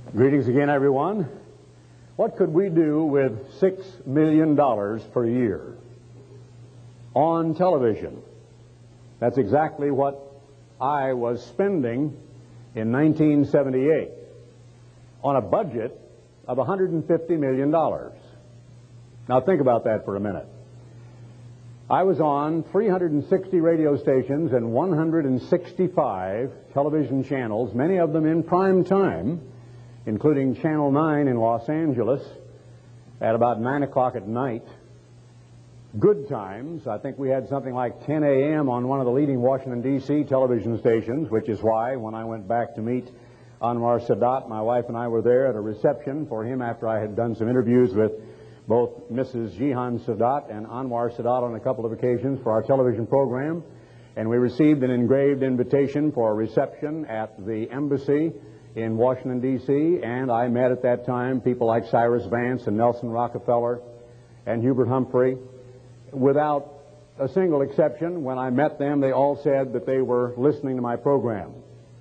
Greetings again, everyone. What could we do with $6 million per year on television? That's exactly what I was spending in 1978 on a budget of $150 million. Now think about that for a minute. I was on 360 radio stations and 165 television channels, many of them in prime time, including Channel 9 in Los Angeles at about 9 o'clock at night. Good times. I think we had something like 10 a.m. on one of the leading Washington, D.C. television stations, which is why when I went back to meet Anwar Sadat, my wife and I were there at a reception for him after I had done some interviews with both Mrs. Jihan Sadat and Anwar Sadat on a couple of occasions for our television program. And we received an engraved invitation for a reception at the embassy in Washington, D.C., and I met at that time people like Cyrus Vance and Nelson Rockefeller and Hubert Humphrey. Without a single exception, when I met them, they all said that they were listening to my program.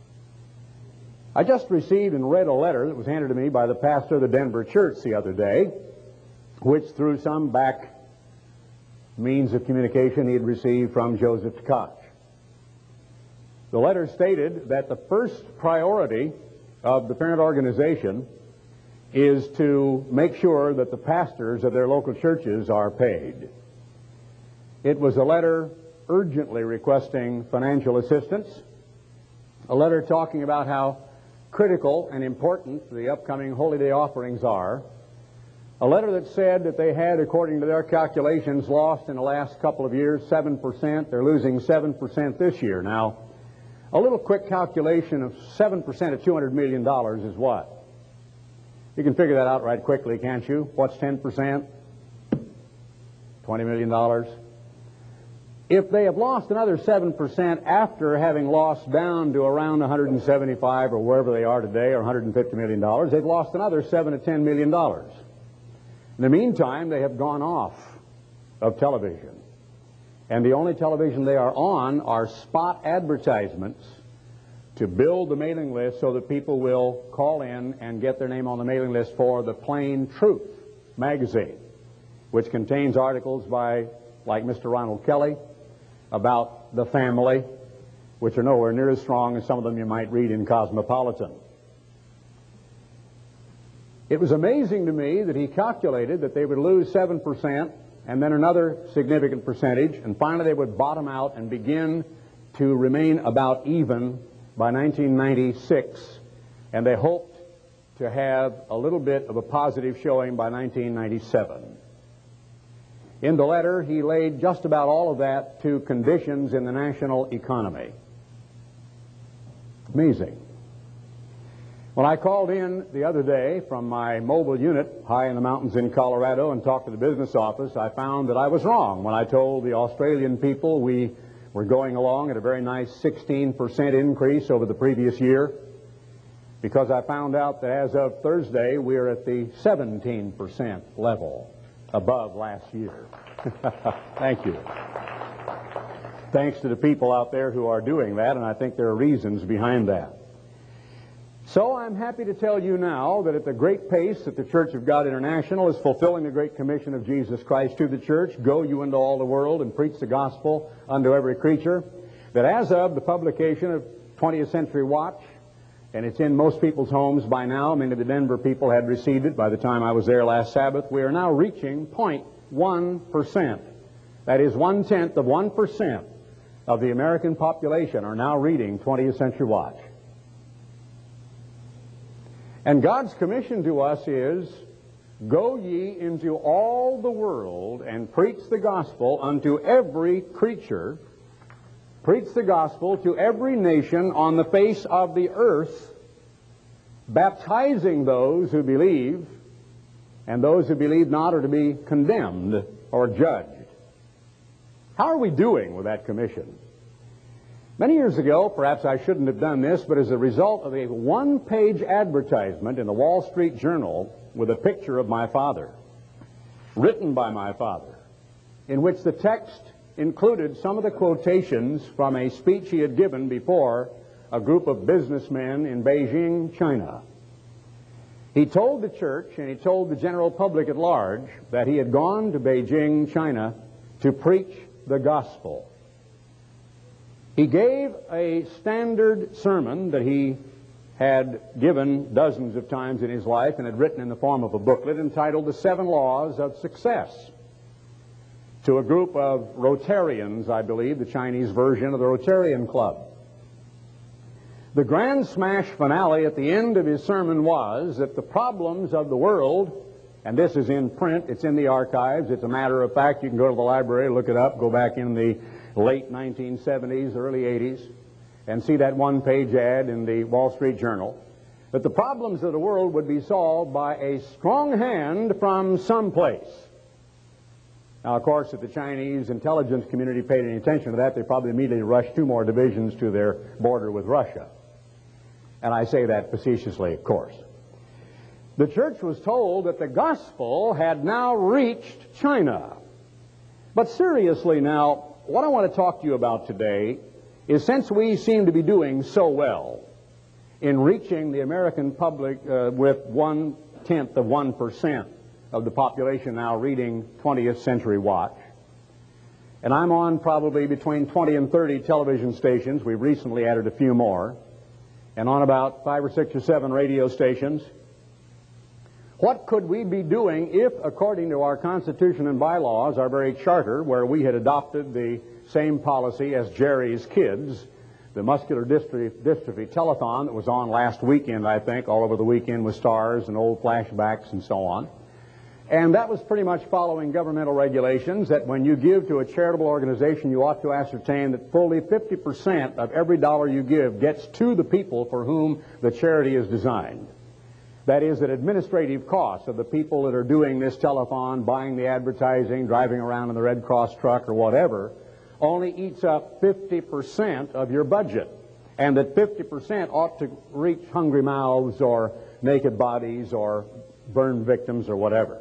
I just received and read a letter that was handed to me by the pastor of the Denver church the other day, which through some back means of communication he had received from Joseph Tkach. The letter stated that the first priority of the parent organization is to make sure that the pastors of their local churches are paid. It was a letter urgently requesting financial assistance, a letter talking about how critical and important the upcoming Holy Day offerings are, a letter that said that they had, according to their calculations, lost in the last couple of years 7%. They're losing 7% this year. Now, a little quick calculation of 7% of $200 million is what? You can figure that out right quickly, can't you? What's 10%? $20 million. If they have lost another 7% after having lost down to around 175 or wherever they are today, or $150 million, they've lost another $7 to $10 million. In the meantime, they have gone off of television. And the only television they are on are spot advertisements to build the mailing list so that people will call in and get their name on the mailing list for the Plain Truth magazine, which contains articles by, like Mr. Ronald Kelly, about the family, which are nowhere near as strong as some of them you might read in Cosmopolitan. It was amazing to me that he calculated that they would lose 7% and then another significant percentage, and finally they would bottom out and begin to remain about even by 1996, and they hoped to have a little bit of a positive showing by 1997. In the letter, he laid just about all of that to conditions in the national economy. Amazing. When I called in the other day from my mobile unit high in the mountains in Colorado and talked to the business office, I found that I was wrong when I told the Australian people we were going along at a very nice 16% increase over the previous year, because I found out that as of Thursday we are at the 17% level above last year. Thank you. Thanks to the people out there who are doing that, and I think there are reasons behind that. So I'm happy to tell you now that at the great pace that the Church of God International is fulfilling the Great Commission of Jesus Christ to the church, go you into all the world and preach the gospel unto every creature, that as of the publication of 20th Century Watch, and it's in most people's homes by now, many of the Denver people had received it by the time I was there last Sabbath, we are now reaching 0.1%. That is 1/10 of 1% of the American population are now reading 20th Century Watch. And God's commission to us is, go ye into all the world and preach the gospel unto every creature, preach the gospel to every nation on the face of the earth, baptizing those who believe, and those who believe not are to be condemned or judged. How are we doing with that commission? Many years ago, perhaps I shouldn't have done this, but as a result of a one-page advertisement in the Wall Street Journal with a picture of my father, written by my father, in which the text included some of the quotations from a speech he had given before a group of businessmen in Beijing, China. He told the church and he told the general public at large that he had gone to Beijing, China, to preach the gospel. He gave a standard sermon that he had given dozens of times in his life and had written in the form of a booklet entitled The 7 Laws of Success to a group of Rotarians, I believe, the Chinese version of the Rotarian Club. The grand smash finale at the end of his sermon was that the problems of the world, and this is in print, it's in the archives, it's a matter of fact, you can go to the library, look it up, go back in the late 1970s, early 80s, and see that one-page ad in the Wall Street Journal, that the problems of the world would be solved by a strong hand from someplace. Now, of course, if the Chinese intelligence community paid any attention to that, they probably immediately rushed 2 more divisions to their border with Russia. And I say that facetiously, of course. The church was told that the gospel had now reached China. But seriously now, what I want to talk to you about today is, since we seem to be doing so well in reaching the American public with 0.1% of the population now reading 20th Century Watch, and I'm on probably between 20 and 30 television stations. We've recently added a few more, and on about 5 or 6 or 7 radio stations. What could we be doing if, according to our Constitution and bylaws, our very charter, where we had adopted the same policy as Jerry's Kids, the muscular dystrophy telethon that was on last weekend, I think, all over the weekend with stars and old flashbacks and so on. And that was pretty much following governmental regulations that when you give to a charitable organization, you ought to ascertain that fully 50% of every dollar you give gets to the people for whom the charity is designed. That is, that administrative costs of the people that are doing this telethon, buying the advertising, driving around in the Red Cross truck or whatever, only eats up 50% of your budget. And that 50% ought to reach hungry mouths or naked bodies or burned victims or whatever.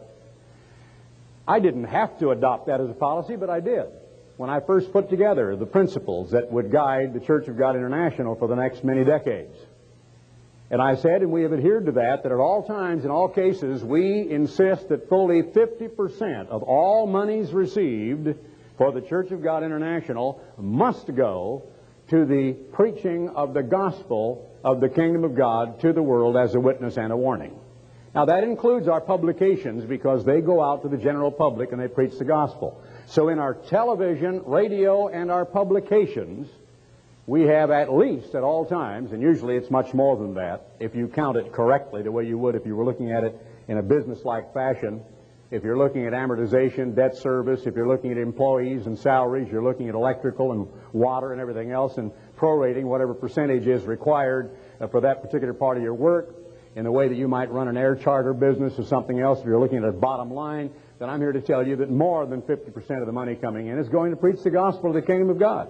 I didn't have to adopt that as a policy, but I did when I first put together the principles that would guide the Church of God International for the next many decades. And I said, and we have adhered to that at all times, in all cases, we insist that fully 50% of all monies received for the Church of God International must go to the preaching of the gospel of the kingdom of God to the world as a witness and a warning. Now, that includes our publications, because they go out to the general public and they preach the gospel. So in our television, radio, and our publications, we have at least at all times, and usually it's much more than that, if you count it correctly the way you would if you were looking at it in a business-like fashion. If you're looking at amortization, debt service, if you're looking at employees and salaries, you're looking at electrical and water and everything else, and prorating whatever percentage is required for that particular part of your work, in the way that you might run an air charter business or something else. If you're looking at a bottom line, then I'm here to tell you that more than 50% of the money coming in is going to preach the gospel of the kingdom of God.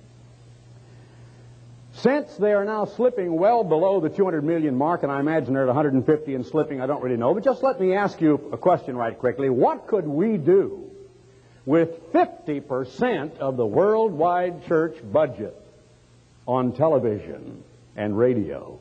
Since they are now slipping well below the 200 million mark, and I imagine they're at 150 and slipping, I don't really know, but just let me ask you a question right quickly. What could we do with 50% of the worldwide church budget on television and radio?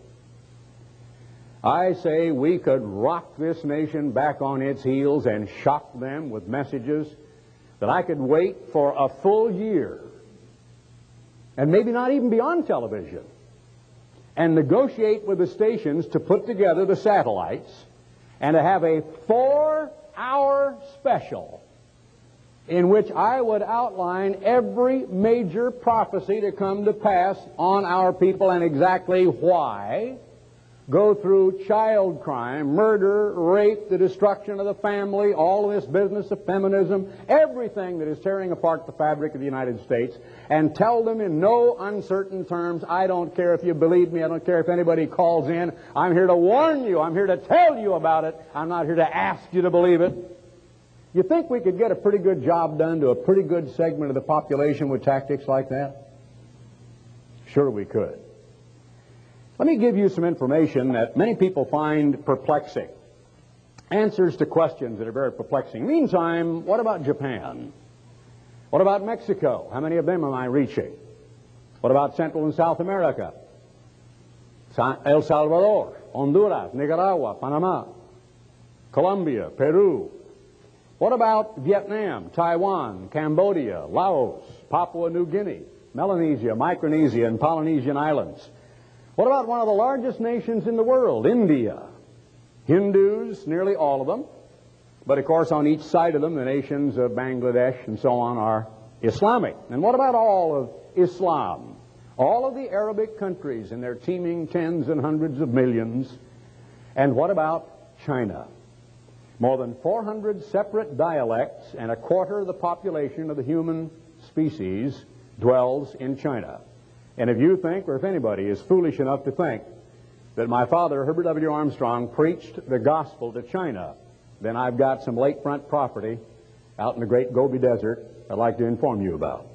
I say we could rock this nation back on its heels and shock them with messages that I could wait for a full year, and maybe not even be on television, and negotiate with the stations to put together the satellites and to have a 4-hour special in which I would outline every major prophecy to come to pass on our people and exactly why. Go through child crime, murder, rape, the destruction of the family, all of this business of feminism, everything that is tearing apart the fabric of the United States, and tell them in no uncertain terms, I don't care if you believe me, I don't care if anybody calls in, I'm here to warn you, I'm here to tell you about it, I'm not here to ask you to believe it. You think we could get a pretty good job done to a pretty good segment of the population with tactics like that? Sure we could. Let me give you some information that many people find perplexing. Answers to questions that are very perplexing. Meantime, what about Japan? What about Mexico? How many of them am I reaching? What about Central and South America? El Salvador, Honduras, Nicaragua, Panama, Colombia, Peru. What about Vietnam, Taiwan, Cambodia, Laos, Papua New Guinea, Melanesia, Micronesia, and Polynesian Islands? What about one of the largest nations in the world, India? Hindus, nearly all of them. But of course, on each side of them, the nations of Bangladesh and so on are Islamic. And what about all of Islam? All of the Arabic countries and their teeming tens and hundreds of millions. And what about China? More than 400 separate dialects and a quarter of the population of the human species dwells in China. And if you think, or if anybody is foolish enough to think, that my father, Herbert W. Armstrong, preached the gospel to China, then I've got some lakefront property out in the great Gobi Desert I'd like to inform you about.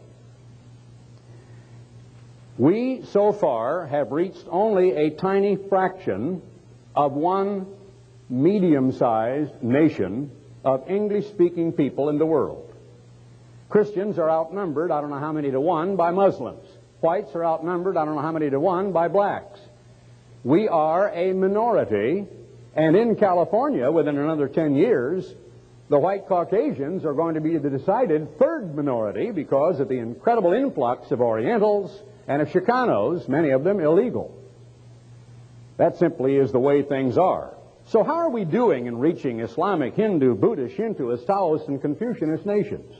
We, so far, have reached only a tiny fraction of one medium-sized nation of English-speaking people in the world. Christians are outnumbered, I don't know how many to one, by Muslims. Whites are outnumbered, I don't know how many to one, by blacks. We are a minority, and in California, within another 10 years, the white Caucasians are going to be the decided third minority because of the incredible influx of Orientals and of Chicanos, many of them illegal. That simply is the way things are. So how are we doing in reaching Islamic, Hindu, Buddhist, Shintoist, Taoist, and Confucianist nations?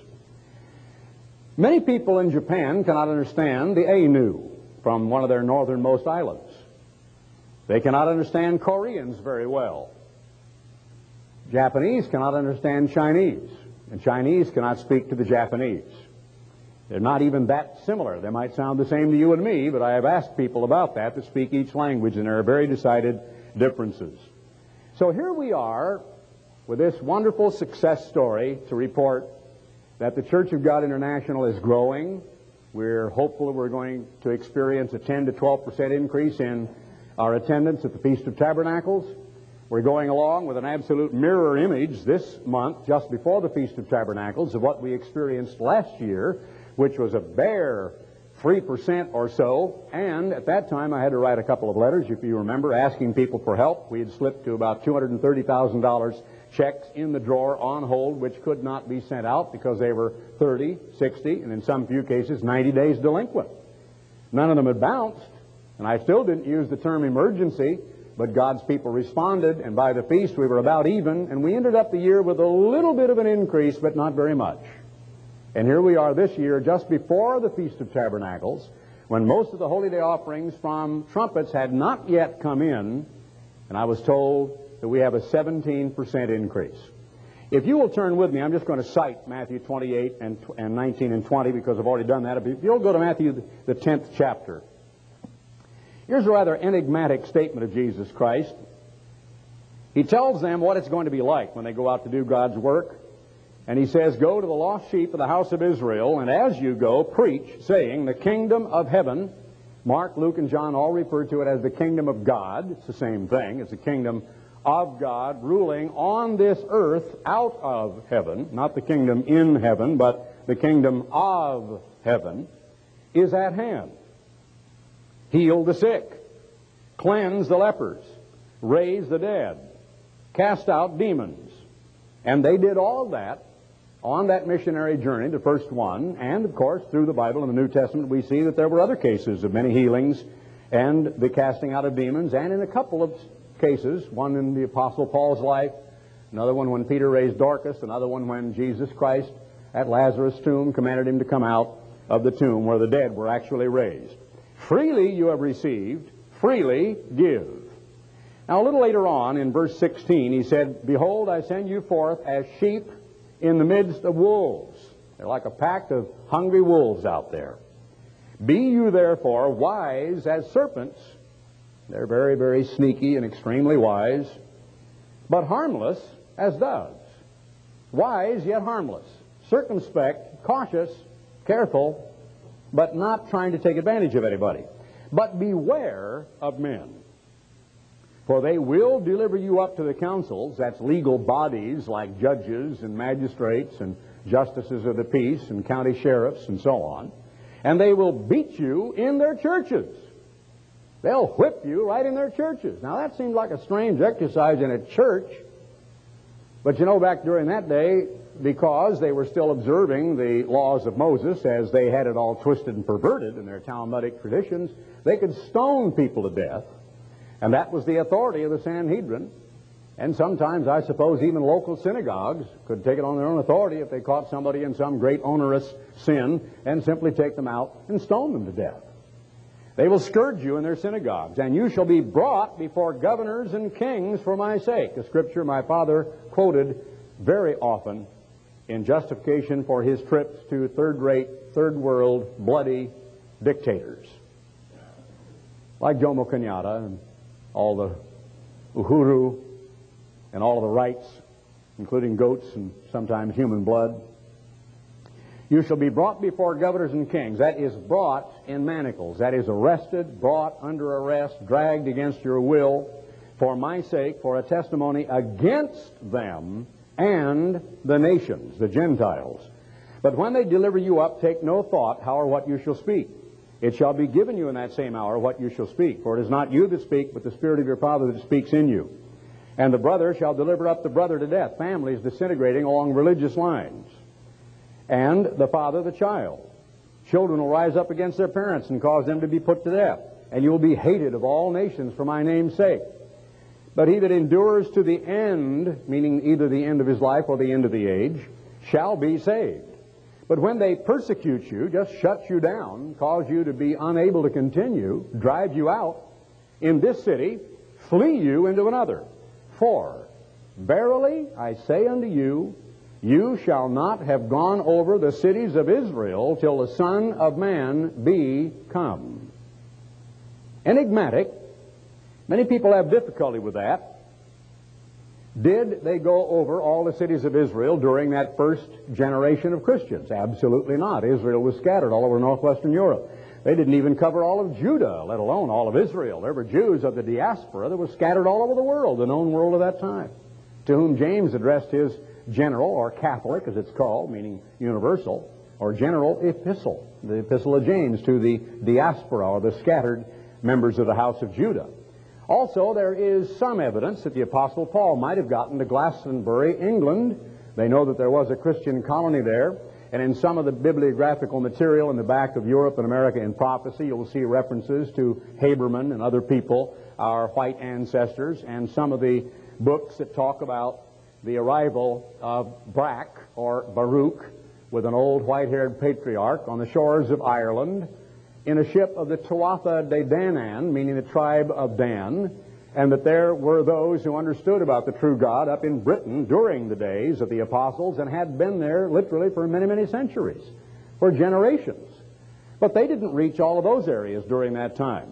Many people in Japan cannot understand the Ainu from one of their northernmost islands. They cannot understand Koreans very well. Japanese cannot understand Chinese, and Chinese cannot speak to the Japanese. They're not even that similar. They might sound the same to you and me, but I have asked people about that to speak each language, and there are very decided differences. So here we are with this wonderful success story to report that the Church of God International is growing. We're hopeful we're going to experience a 10 to 12% increase in our attendance at the Feast of Tabernacles. We're going along with an absolute mirror image this month, just before the Feast of Tabernacles, of what we experienced last year, which was a bare 3% or so. And at that time, I had to write a couple of letters, if you remember, asking people for help. We had slipped to about $230,000 checks in the drawer on hold, which could not be sent out because they were 30, 60, and in some few cases, 90 days delinquent. None of them had bounced, and I still didn't use the term emergency, but God's people responded, and by the feast we were about even, and we ended up the year with a little bit of an increase, but not very much. And here we are this year, just before the Feast of Tabernacles, when most of the Holy Day offerings from trumpets had not yet come in, and I was told that we have a 17% increase. If you will turn with me, I'm just going to cite Matthew 28 and 19 and 20 because I've already done that. If you'll go to Matthew, the 10th chapter. Here's a rather enigmatic statement of Jesus Christ. He tells them what it's going to be like when they go out to do God's work. And he says, "Go to the lost sheep of the house of Israel, and as you go, preach, saying, the kingdom of heaven," Mark, Luke, and John all refer to it as the kingdom of God. It's the same thing. It's the kingdom of God ruling on this earth out of heaven. Not the kingdom in heaven, but the kingdom of heaven is at hand. Heal the sick, cleanse the lepers, raise the dead, cast out demons. And they did all that on that missionary journey, the first one. And, of course, through the Bible and the New Testament, we see that there were other cases of many healings and the casting out of demons. And in a couple of cases, one in the Apostle Paul's life, another one when Peter raised Dorcas, another one when Jesus Christ at Lazarus' tomb commanded him to come out of the tomb where the dead were actually raised. Freely you have received, freely give. Now, a little later on, in verse 16, he said, "Behold, I send you forth as sheep in the midst of wolves." They're like a pack of hungry wolves out there. "Be you therefore wise as serpents." They're very, very sneaky and extremely wise. "But harmless as doves." Wise yet harmless. Circumspect, cautious, careful, but not trying to take advantage of anybody. "But beware of men, for they will deliver you up to the councils," that's legal bodies like judges and magistrates and justices of the peace and county sheriffs and so on, "and they will beat you in their churches. They'll whip you right in their churches. Now, that seems like a strange exercise in a church. But you know, back during that day, because they were still observing the laws of Moses as they had it all twisted and perverted in their Talmudic traditions, they could stone people to death. And that was the authority of the Sanhedrin. And sometimes, I suppose, even local synagogues could take it on their own authority if they caught somebody in some great onerous sin and simply take them out and stone them to death. They will scourge you in their synagogues, and you shall be brought before governors and kings for my sake, a scripture my father quoted very often in justification for his trips to third-rate, third-world, bloody dictators, like Jomo Kenyatta and all the Uhuru and all of the rights, including goats and sometimes human blood. You shall be brought before governors and kings. That is brought in manacles. That is arrested, brought under arrest, dragged against your will for my sake, for a testimony against them and the nations, the Gentiles. But when they deliver you up, take no thought how or what you shall speak. It shall be given you in that same hour what you shall speak. For it is not you that speak, but the Spirit of your Father that speaks in you. And the brother shall deliver up the brother to death. Families disintegrating along religious lines. And the father the child. Children will rise up against their parents and cause them to be put to death. And you will be hated of all nations for my name's sake. But he that endures to the end, meaning either the end of his life or the end of the age, shall be saved. But when they persecute you, just shut you down, cause you to be unable to continue, drive you out in this city, flee you into another. For verily I say unto you, you shall not have gone over the cities of Israel till the Son of Man be come. Enigmatic. Many people have difficulty with that. Did they go over all the cities of Israel during that first generation of Christians? Absolutely not. Israel was scattered all over northwestern Europe. They didn't even cover all of Judah, let alone all of Israel. There were Jews of the diaspora that were scattered all over the world, the known world of that time, to whom James addressed his general, or Catholic as it's called, meaning universal, or general epistle, the epistle of James to the diaspora, or the scattered members of the house of Judah. Also, there is some evidence that the Apostle Paul might have gotten to Glastonbury, England. They know that there was a Christian colony there, and in some of the bibliographical material in the back of Europe and America in Prophecy, you'll see references to Haberman and other people, our white ancestors, and some of the books that talk about the arrival of Brak, or Baruch, with an old white-haired patriarch on the shores of Ireland in a ship of the Tuatha de Danann, meaning the tribe of Dan, and that there were those who understood about the true God up in Britain during the days of the apostles and had been there literally for many, many centuries, for generations. But they didn't reach all of those areas during that time.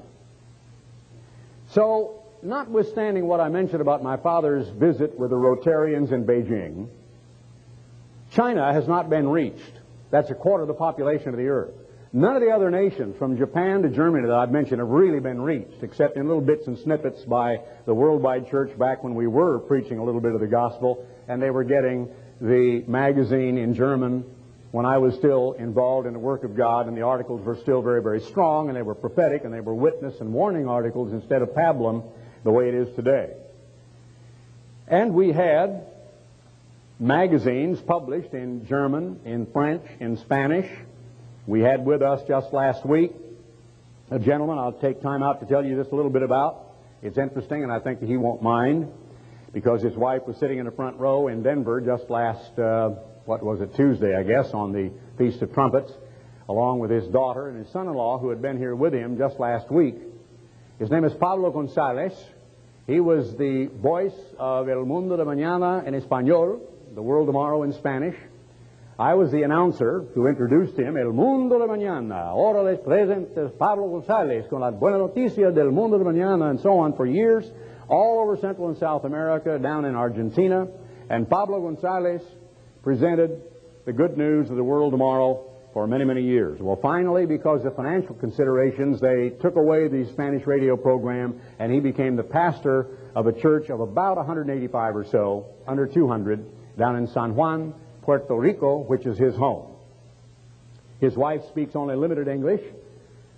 So, notwithstanding what I mentioned about my father's visit with the Rotarians in Beijing, China has not been reached. That's a quarter of the population of the earth. None of the other nations, from Japan to Germany that I've mentioned, have really been reached, except in little bits and snippets by the Worldwide Church back when we were preaching a little bit of the gospel, and they were getting the magazine in German when I was still involved in the work of God, and the articles were still very, very strong, and they were prophetic, and they were witness and warning articles instead of pablum the way it is today. And we had magazines published in German, in French, in Spanish. We had with us just last week a gentleman I'll take time out to tell you just a little bit about. It's interesting, and I think that he won't mind, because his wife was sitting in the front row in Denver just last, Tuesday, I guess, on the Feast of Trumpets, along with his daughter and his son-in-law, who had been here with him just last week. His name is Pablo González. He was the voice of El Mundo de Mañana en Español, the world tomorrow in Spanish. I was the announcer who introduced him, El Mundo de Mañana. Ahora les presento Pablo González con las buenas noticias del Mundo de Mañana, and so on for years, all over Central and South America, down in Argentina. And Pablo González presented the good news of the world tomorrow for many, many years. Well, finally, because of financial considerations, they took away the Spanish radio program, and he became the pastor of a church of about 185 or so, under 200, down in San Juan, Puerto Rico, which is his home. His wife speaks only limited English,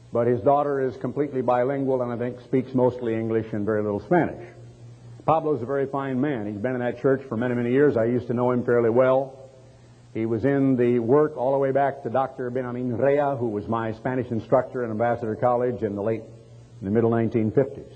but his daughter is completely bilingual and I think speaks mostly English and very little Spanish. Pablo's a very fine man. He's been in that church for many, many years. I used to know him fairly well. He was in the work all the way back to Dr. Benjamin Rea, who was my Spanish instructor at Ambassador College in the middle 1950s.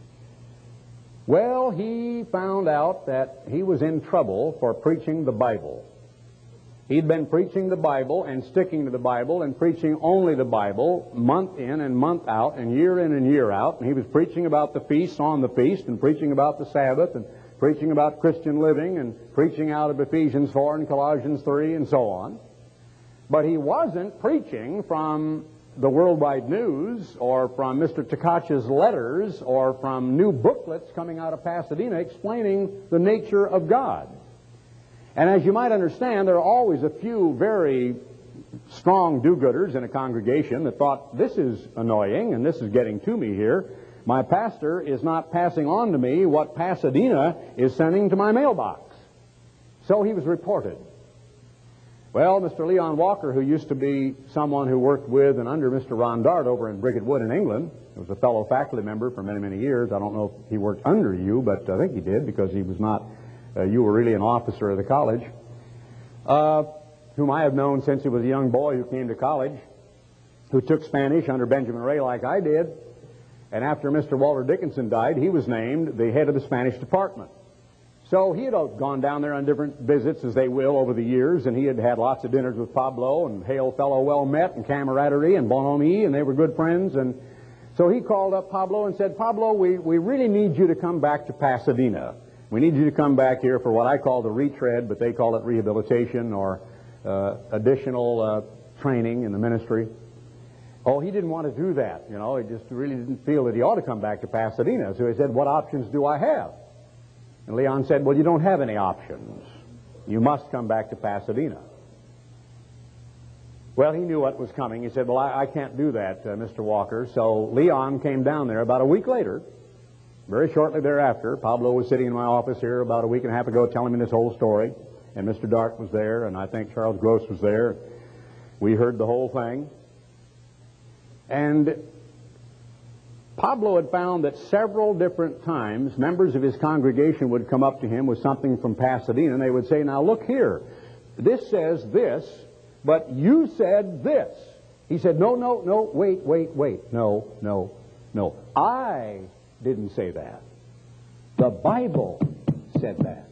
Well, he found out that he was in trouble for preaching the Bible. He'd been preaching the Bible and sticking to the Bible and preaching only the Bible month in and month out and year in and year out. And he was preaching about the feasts on the feast and preaching about the Sabbath and preaching about Christian living and preaching out of Ephesians 4 and Colossians 3 and so on. But he wasn't preaching from the Worldwide News or from Mr. Takacha's letters or from new booklets coming out of Pasadena explaining the nature of God. And as you might understand, there are always a few very strong do-gooders in a congregation that thought, this is annoying and this is getting to me here. My pastor is not passing on to me what Pasadena is sending to my mailbox. So he was reported. Well, Mr. Leon Walker, who used to be someone who worked with and under Mr. Ron Dart over in Bricket Wood in England, he was a fellow faculty member for many, many years. I don't know if he worked under you, but I think he did because he was not... you were really an officer of the college, whom I have known since he was a young boy who came to college, who took Spanish under Benjamin Ray like I did. And after Mr. Walter Dickinson died, he was named the head of the Spanish department. So he had gone down there on different visits, as they will, over the years, and he had had lots of dinners with Pablo, and hail fellow well met, and camaraderie, and bon ami, and they were good friends. And so he called up Pablo and said, Pablo, we really need you to come back to Pasadena. We need you to come back here for what I call the retread, but they call it rehabilitation or additional training in the ministry. Oh, he didn't want to do that, you know. He just really didn't feel that he ought to come back to Pasadena. So he said, what options do I have? And Leon said, well, you don't have any options. You must come back to Pasadena. Well, he knew what was coming. He said, well, I can't do that, Mr. Walker. So Leon came down there about a week later. Very shortly thereafter, Pablo was sitting in my office here about a week and a half ago telling me this whole story. And Mr. Dart was there, and I think Charles Gross was there. We heard the whole thing. And Pablo had found that several different times members of his congregation would come up to him with something from Pasadena, and they would say, now look here, this says this, but you said this. He said, no, wait, no. I didn't say that. The Bible said that.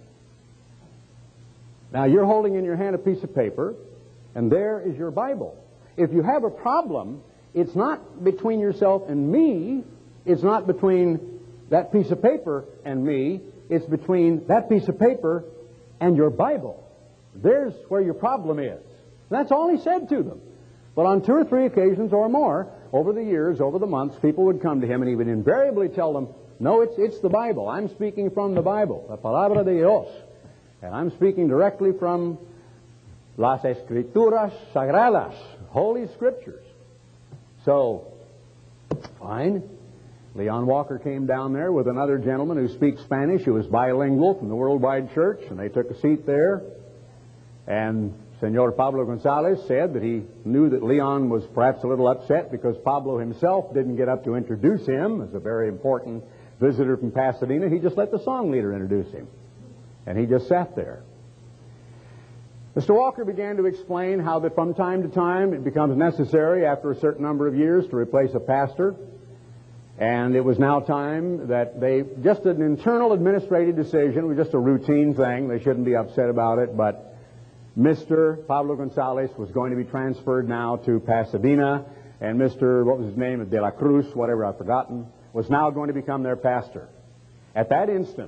Now you're holding in your hand a piece of paper, and there is your Bible. If you have a problem, it's not between yourself and me. It's not between that piece of paper and me. It's between that piece of paper and your Bible. There's where your problem is. That's all he said to them. But on 2 or 3 occasions or more, over the years, over the months, people would come to him and he would invariably tell them, no, it's the Bible. I'm speaking from the Bible, la palabra de Dios. And I'm speaking directly from las Escrituras Sagradas, Holy Scriptures. So, fine. Leon Walker came down there with another gentleman who speaks Spanish, who was bilingual from the Worldwide Church, and they took a seat there. And Senor Pablo Gonzalez said that he knew that Leon was perhaps a little upset because Pablo himself didn't get up to introduce him as a very important visitor from Pasadena. He just let the song leader introduce him. And he just sat there. Mr. Walker began to explain how that from time to time it becomes necessary after a certain number of years to replace a pastor. And it was now time that just an internal administrative decision, it was just a routine thing, they shouldn't be upset about it, but Mr. Pablo Gonzalez was going to be transferred now to Pasadena, and Mr., what was his name, De La Cruz, whatever I've forgotten, was now going to become their pastor. At that instant,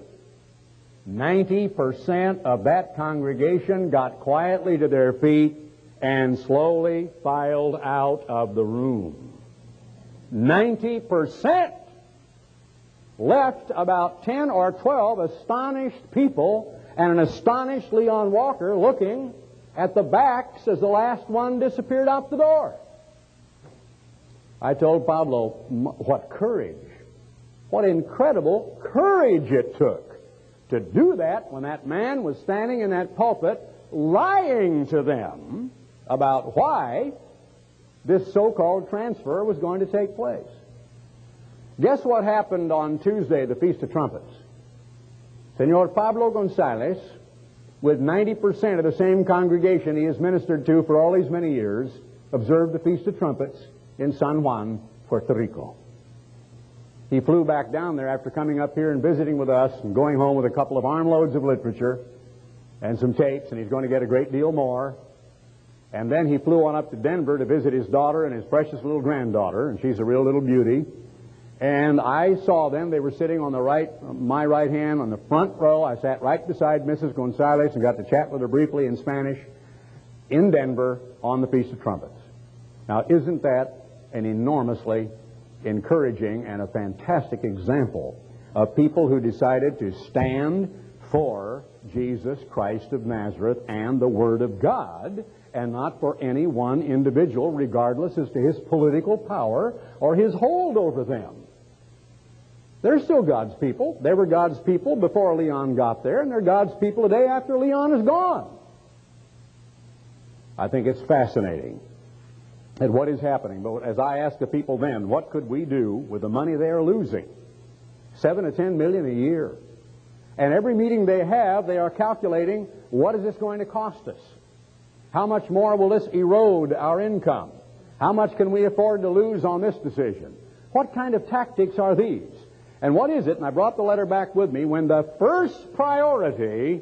90% of that congregation got quietly to their feet and slowly filed out of the room. 90% left about 10 or 12 astonished people and an astonished Leon Walker looking at the backs as the last one disappeared out the door. I told Pablo, what courage, what incredible courage it took to do that when that man was standing in that pulpit lying to them about why this so-called transfer was going to take place. Guess what happened on Tuesday, the Feast of Trumpets? Senor Pablo Gonzalez, with 90% of the same congregation he has ministered to for all these many years, observed the Feast of Trumpets in San Juan, Puerto Rico. He flew back down there after coming up here and visiting with us and going home with a couple of armloads of literature and some tapes, and he's going to get a great deal more. And then he flew on up to Denver to visit his daughter and his precious little granddaughter, and she's a real little beauty. And I saw them. They were sitting on my right hand on the front row. I sat right beside Mrs. Gonzalez and got to chat with her briefly in Spanish in Denver on the Feast of Trumpets. Now, isn't that an enormously encouraging and a fantastic example of people who decided to stand for Jesus Christ of Nazareth and the Word of God, and not for any one individual, regardless as to his political power or his hold over them? They're still God's people. They were God's people before Leon got there, and they're God's people today after Leon is gone. I think it's fascinating at what is happening. But as I asked the people then, what could we do with the money they are losing? 7 to 10 million a year. And every meeting they have, they are calculating, what is this going to cost us? How much more will this erode our income? How much can we afford to lose on this decision? What kind of tactics are these? And what is it, and I brought the letter back with me, when the first priority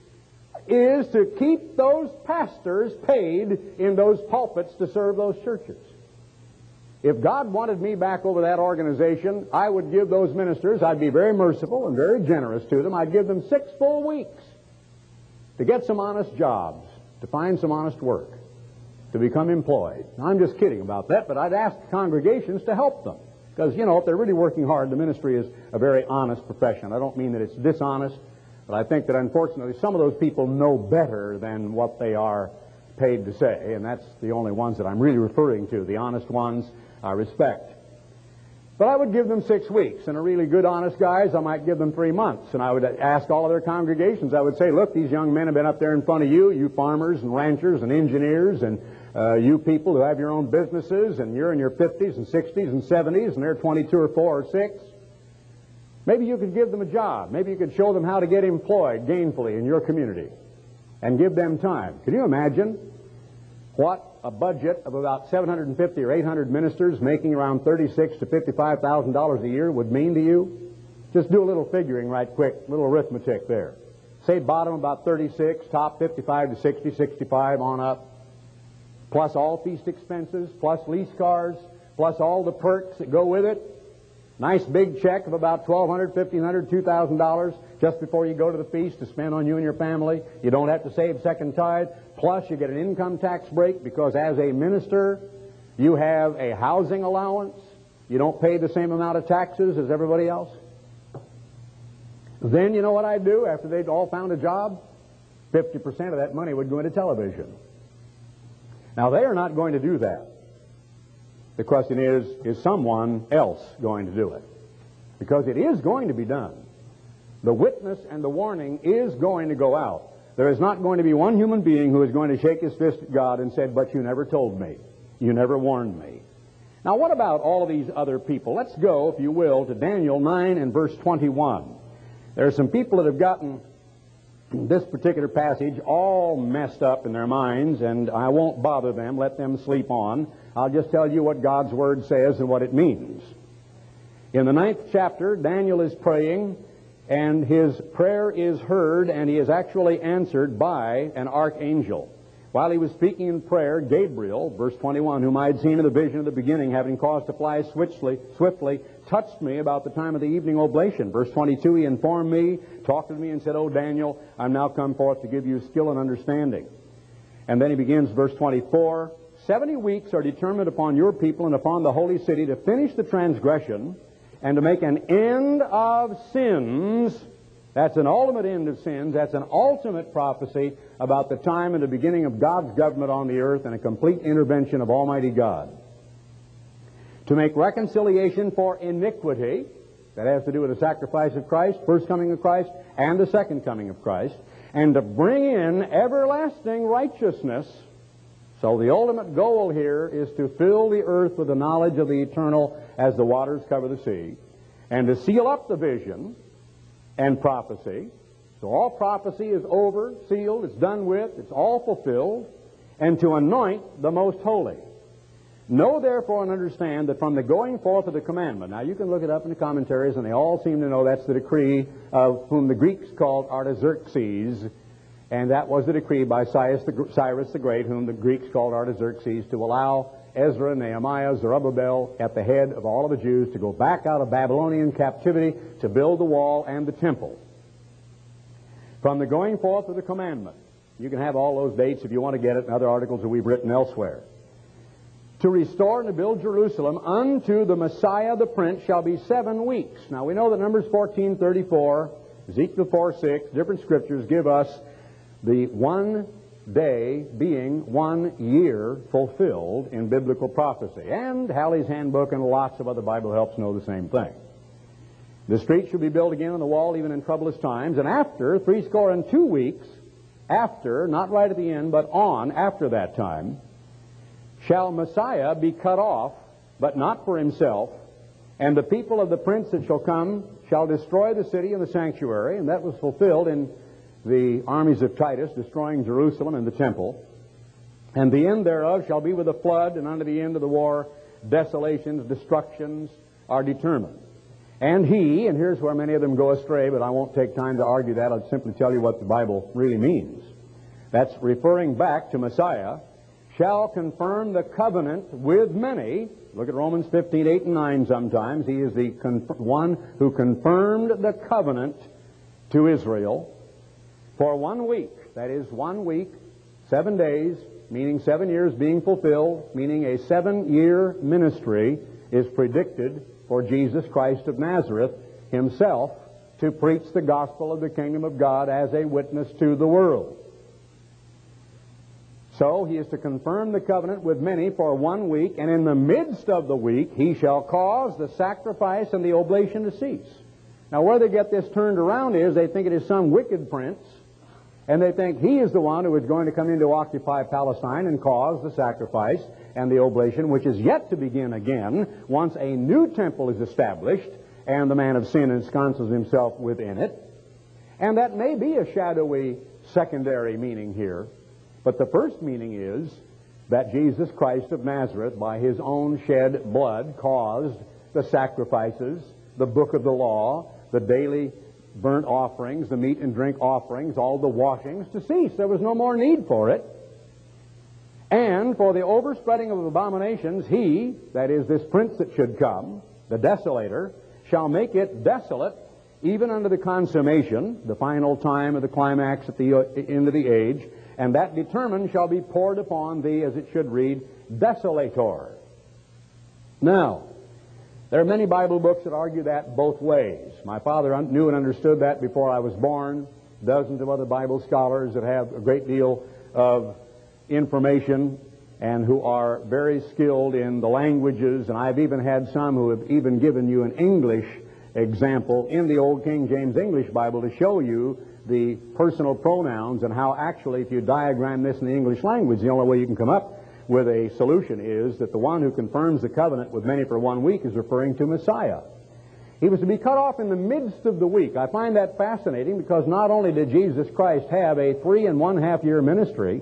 is to keep those pastors paid in those pulpits to serve those churches? If God wanted me back over that organization, I would give those ministers, I'd be very merciful and very generous to them, I'd give them 6 full weeks to get some honest jobs, to find some honest work, to become employed. Now, I'm just kidding about that, but I'd ask the congregations to help them. Because, you know, if they're really working hard, the ministry is a very honest profession. I don't mean that it's dishonest, but I think that unfortunately some of those people know better than what they are paid to say, and that's the only ones that I'm really referring to. The honest ones I respect. But I would give them 6 weeks, and the really good, honest guys, I might give them 3 months. And I would ask all of their congregations, I would say, look, these young men have been up there in front of you, you farmers and ranchers and engineers, and you people who have your own businesses, and you're in your 50s and 60s and 70s, and they're 22 or 4 or 6. Maybe you could give them a job. Maybe you could show them how to get employed gainfully in your community and give them time. Can you imagine what a budget of about 750 or 800 ministers making around $36,000 to $55,000 a year would mean to you? Just do a little figuring right quick, a little arithmetic there. Say bottom about 36, top 55 to 60, 65 on up, plus all feast expenses, plus lease cars, plus all the perks that go with it. Nice big check of about $1,200, $1,500, $2,000 just before you go to the feast to spend on you and your family. You don't have to save second tithe. Plus, you get an income tax break because as a minister, you have a housing allowance. You don't pay the same amount of taxes as everybody else. Then you know what I'd do after they'd all found a job? 50% of that money would go into television. Now, they are not going to do that. The question is someone else going to do it? Because it is going to be done. The witness and the warning is going to go out. There is not going to be one human being who is going to shake his fist at God and say, but you never told me. You never warned me. Now, what about all of these other people? Let's go, if you will, to Daniel 9 and verse 21. There are some people that have gotten this particular passage all messed up in their minds, and I won't bother them, let them sleep on. I'll just tell you what God's Word says and what it means. In the 9th chapter, Daniel is praying, and his prayer is heard, and he is actually answered by an archangel. While he was speaking in prayer, Gabriel, verse 21, whom I had seen in the vision of the beginning, having caused to fly swiftly, touched me about the time of the evening oblation. Verse 22, he informed me, talked with me, and said, O Daniel, I'm now come forth to give you skill and understanding. And then he begins, verse 24, 70 weeks are determined upon your people and upon the holy city to finish the transgression and to make an end of sins. That's an ultimate end of sins. That's an ultimate prophecy about the time and the beginning of God's government on the earth and a complete intervention of Almighty God. To make reconciliation for iniquity, that has to do with the sacrifice of Christ, first coming of Christ, and the second coming of Christ, and to bring in everlasting righteousness So the ultimate goal here is to fill the earth with the knowledge of the eternal as the waters cover the sea, and to seal up the vision and prophecy. So all prophecy is over, sealed, it's done with, it's all fulfilled, and to anoint the most holy. Know therefore and understand that from the going forth of the commandment, now you can look it up in the commentaries, and they all seem to know that's the decree of whom the Greeks called Artaxerxes, and that was the decree by Cyrus the Great, whom the Greeks called Artaxerxes, to allow Ezra, Nehemiah, Zerubbabel at the head of all of the Jews to go back out of Babylonian captivity to build the wall and the temple. From the going forth of the commandment, you can have all those dates if you want to get it in other articles that we've written elsewhere. To restore and to build Jerusalem unto the Messiah the Prince shall be 7 weeks. Now we know that Numbers 14:34, Ezekiel 4:6, different scriptures give us the 1 day being 1 year fulfilled in biblical prophecy. And Halley's Handbook and lots of other Bible helps know the same thing. The street shall be built again on the wall even in troublous times, and after 62 weeks, after, not right at the end, but on, after that time, shall Messiah be cut off, but not for himself, and the people of the prince that shall come shall destroy the city and the sanctuary, and that was fulfilled in the armies of Titus, destroying Jerusalem and the temple. And the end thereof shall be with a flood, and unto the end of the war desolations, destructions are determined. And he, and here's where many of them go astray, but I won't take time to argue that. I'll simply tell you what the Bible really means. That's referring back to Messiah, shall confirm the covenant with many. Look at Romans 15:8 and 9 sometimes. He is the one who confirmed the covenant to Israel for 1 week. That is 1 week, 7 days, meaning 7 years being fulfilled, meaning a 7-year ministry is predicted for Jesus Christ of Nazareth himself to preach the gospel of the kingdom of God as a witness to the world. So he is to confirm the covenant with many for 1 week, and in the midst of the week he shall cause the sacrifice and the oblation to cease. Now where they get this turned around is they think it is some wicked prince, and they think he is the one who is going to come in to occupy Palestine and cause the sacrifice and the oblation, which is yet to begin again once a new temple is established and the man of sin ensconces himself within it. And that may be a shadowy secondary meaning here. But the first meaning is that Jesus Christ of Nazareth, by his own shed blood, caused the sacrifices, the book of the law, the daily burnt offerings, the meat and drink offerings, all the washings to cease. There was no more need for it. And for the overspreading of abominations, he, that is this prince that should come, the desolator, shall make it desolate even unto the consummation, the final time of the climax at the end of the age, and that determined shall be poured upon thee, as it should read, desolator. Now, there are many Bible books that argue that both ways. My father knew and understood that before I was born. Dozens of other Bible scholars that have a great deal of information and who are very skilled in the languages, and I've even had some who have even given you an English example in the Old King James English Bible to show you the personal pronouns and how actually if you diagram this in the English language, the only way you can come up with a solution is that the one who confirms the covenant with many for 1 week is referring to Messiah. He was to be cut off in the midst of the week. I find that fascinating because not only did Jesus Christ have a 3 1/2 year ministry,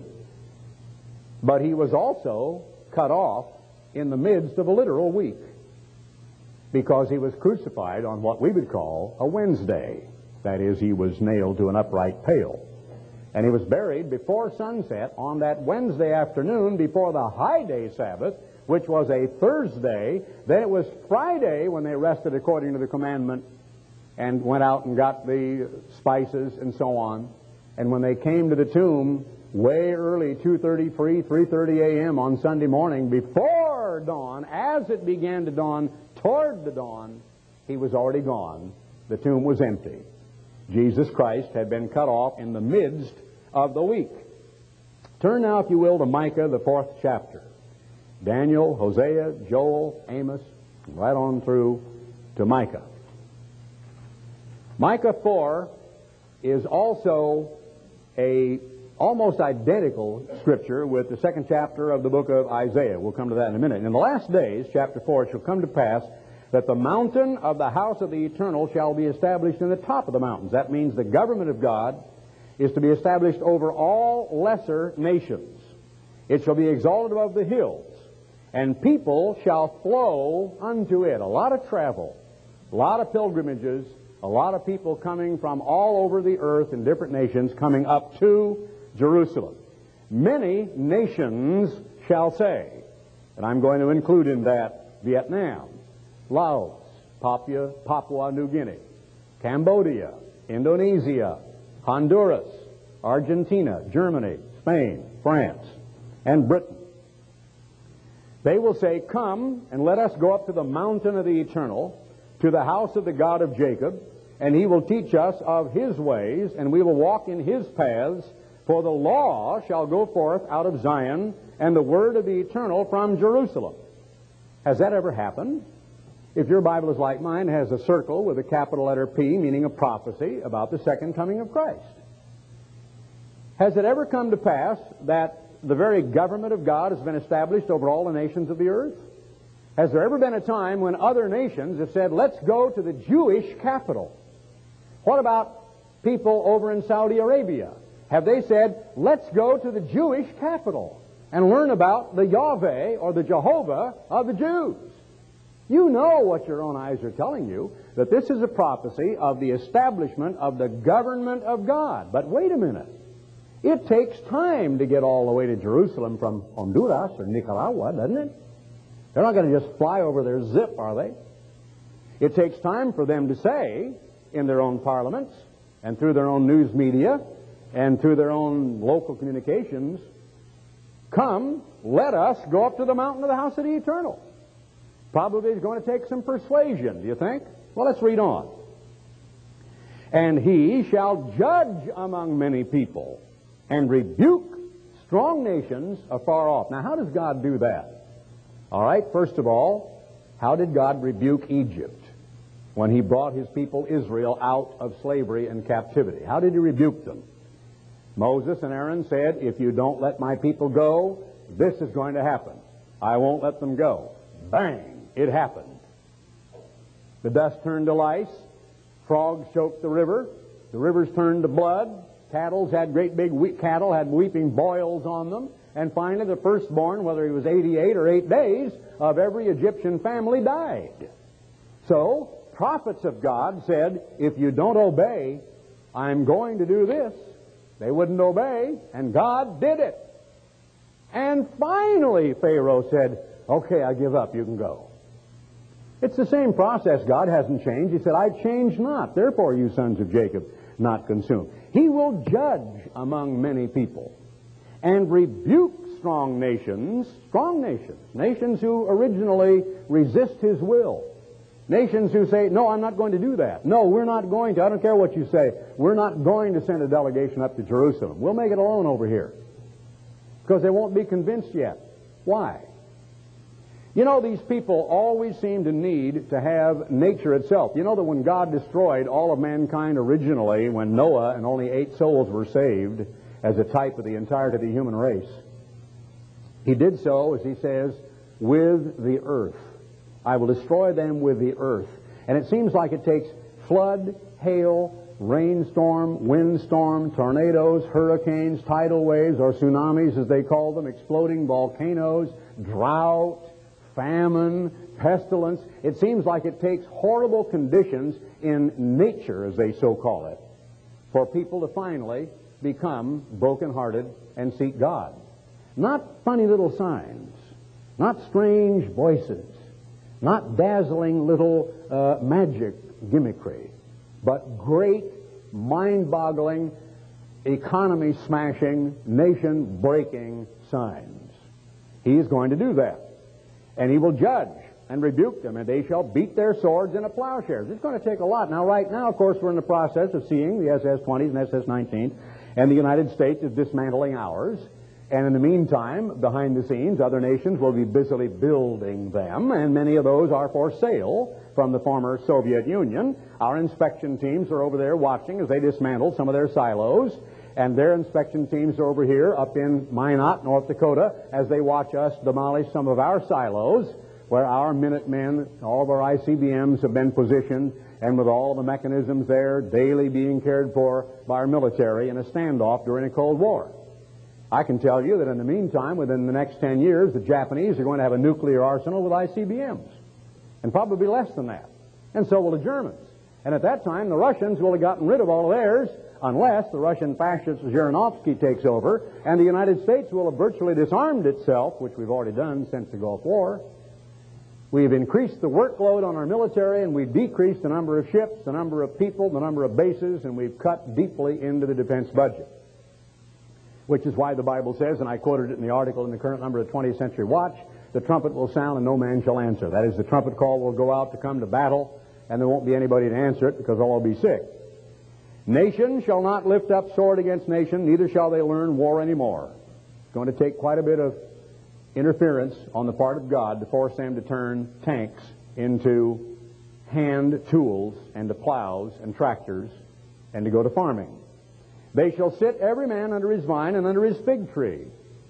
but he was also cut off in the midst of a literal week because he was crucified on what we would call a Wednesday. That is, he was nailed to an upright pale. And he was buried before sunset on that Wednesday afternoon before the high day Sabbath, which was a Thursday. Then it was Friday when they rested according to the commandment and went out and got the spices and so on. And when they came to the tomb way early, 2:33, 3:30 a.m. on Sunday morning, before dawn, as it began to dawn, toward the dawn, he was already gone. The tomb was empty. Jesus Christ had been cut off in the midst of the week. Turn now, if you will, to Micah, the 4th chapter. Daniel, Hosea, Joel, Amos, right on through to Micah. Micah 4 is also a almost identical scripture with the second chapter of the book of Isaiah. We'll come to that in a minute. In the last days, chapter 4, it shall come to pass that the mountain of the house of the Eternal shall be established in the top of the mountains. That means the government of God is to be established over all lesser nations. It shall be exalted above the hills, and people shall flow unto it. A lot of travel, a lot of pilgrimages, a lot of people coming from all over the earth in different nations coming up to Jerusalem. Many nations shall say, and I'm going to include in that Vietnam, Laos, Papua New Guinea, Cambodia, Indonesia, Honduras, Argentina, Germany, Spain, France, and Britain. They will say, come and let us go up to the mountain of the Eternal, to the house of the God of Jacob, and he will teach us of his ways, and we will walk in his paths, for the law shall go forth out of Zion, and the word of the Eternal from Jerusalem. Has that ever happened? If your Bible is like mine, it has a circle with a capital letter P, meaning a prophecy about the second coming of Christ. Has it ever come to pass that the very government of God has been established over all the nations of the earth? Has there ever been a time when other nations have said, let's go to the Jewish capital? What about people over in Saudi Arabia? Have they said, let's go to the Jewish capital and learn about the Yahweh or the Jehovah of the Jews? You know what your own eyes are telling you, that this is a prophecy of the establishment of the government of God. But wait a minute. It takes time to get all the way to Jerusalem from Honduras or Nicaragua, doesn't it? They're not going to just fly over there zip, are they? It takes time for them to say in their own parliaments and through their own news media and through their own local communications, come, let us go up to the mountain of the house of the Eternal. Probably is going to take some persuasion, do you think? Well, let's read on. And he shall judge among many people and rebuke strong nations afar off. Now, how does God do that? All right, first of all, how did God rebuke Egypt when he brought his people Israel out of slavery and captivity? How did he rebuke them? Moses and Aaron said, if you don't let my people go, this is going to happen. I won't let them go. Bang! It happened. The dust turned to lice. Frogs choked the rivers turned to blood. Cattle had weeping boils on them. And finally, the firstborn, whether he was 88 or 8 days, of every Egyptian family died. So, prophets of God said, if you don't obey, I'm going to do this. They wouldn't obey, and God did it. And finally, Pharaoh said, okay, I give up, you can go. It's the same process. God hasn't changed. He said, I change not. Therefore, you sons of Jacob, not consumed. He will judge among many people and rebuke strong nations who originally resist his will. Nations who say, no, I'm not going to do that. No, we're not going to. I don't care what you say. We're not going to send a delegation up to Jerusalem. We'll make it alone over here. Because they won't be convinced yet. Why? You know, these people always seem to need to have nature itself. You know that when God destroyed all of mankind originally, when Noah and only 8 souls were saved as a type of the entirety of the human race, he did so, as he says, with the earth. I will destroy them with the earth. And it seems like it takes flood, hail, rainstorm, windstorm, tornadoes, hurricanes, tidal waves, or tsunamis as they call them, exploding volcanoes, drought, famine, pestilence. It seems like it takes horrible conditions in nature, as they so call it, for people to finally become brokenhearted and seek God. Not funny little signs, not strange voices, not dazzling little magic gimmickry, but great, mind-boggling, economy-smashing, nation-breaking signs. He is going to do that. And he will judge and rebuke them, and they shall beat their swords into plowshares. It's going to take a lot. Now, right now, of course, we're in the process of seeing the SS-20s and SS-19, and the United States is dismantling ours. And in the meantime, behind the scenes, other nations will be busily building them, and many of those are for sale from the former Soviet Union. Our inspection teams are over there watching as they dismantle some of their silos. and their inspection teams are over here up in Minot, North Dakota, as they watch us demolish some of our silos where our Minutemen, all of our ICBMs have been positioned, and with all the mechanisms there daily being cared for by our military in a standoff during a Cold War. I can tell you that in the meantime, within the next 10 years, the Japanese are going to have a nuclear arsenal with ICBMs, and probably less than that. And so will the Germans. And at that time, the Russians will have gotten rid of all of theirs, unless the Russian fascist Zhirinovsky takes over, and the United States will have virtually disarmed itself, which we've already done since the Gulf War. We've increased the workload on our military, and we've decreased the number of ships, the number of people, the number of bases, and we've cut deeply into the defense budget. Which is why the Bible says, and I quoted it in the article in the current number of the 20th Century Watch, the trumpet will sound and no man shall answer. That is, the trumpet call will go out to come to battle, and there won't be anybody to answer it because all will be sick. Nation shall not lift up sword against nation, neither shall they learn war anymore. It's going to take quite a bit of interference on the part of God to force them to turn tanks into hand tools and to plows and tractors and to go to farming. They shall sit every man under his vine and under his fig tree.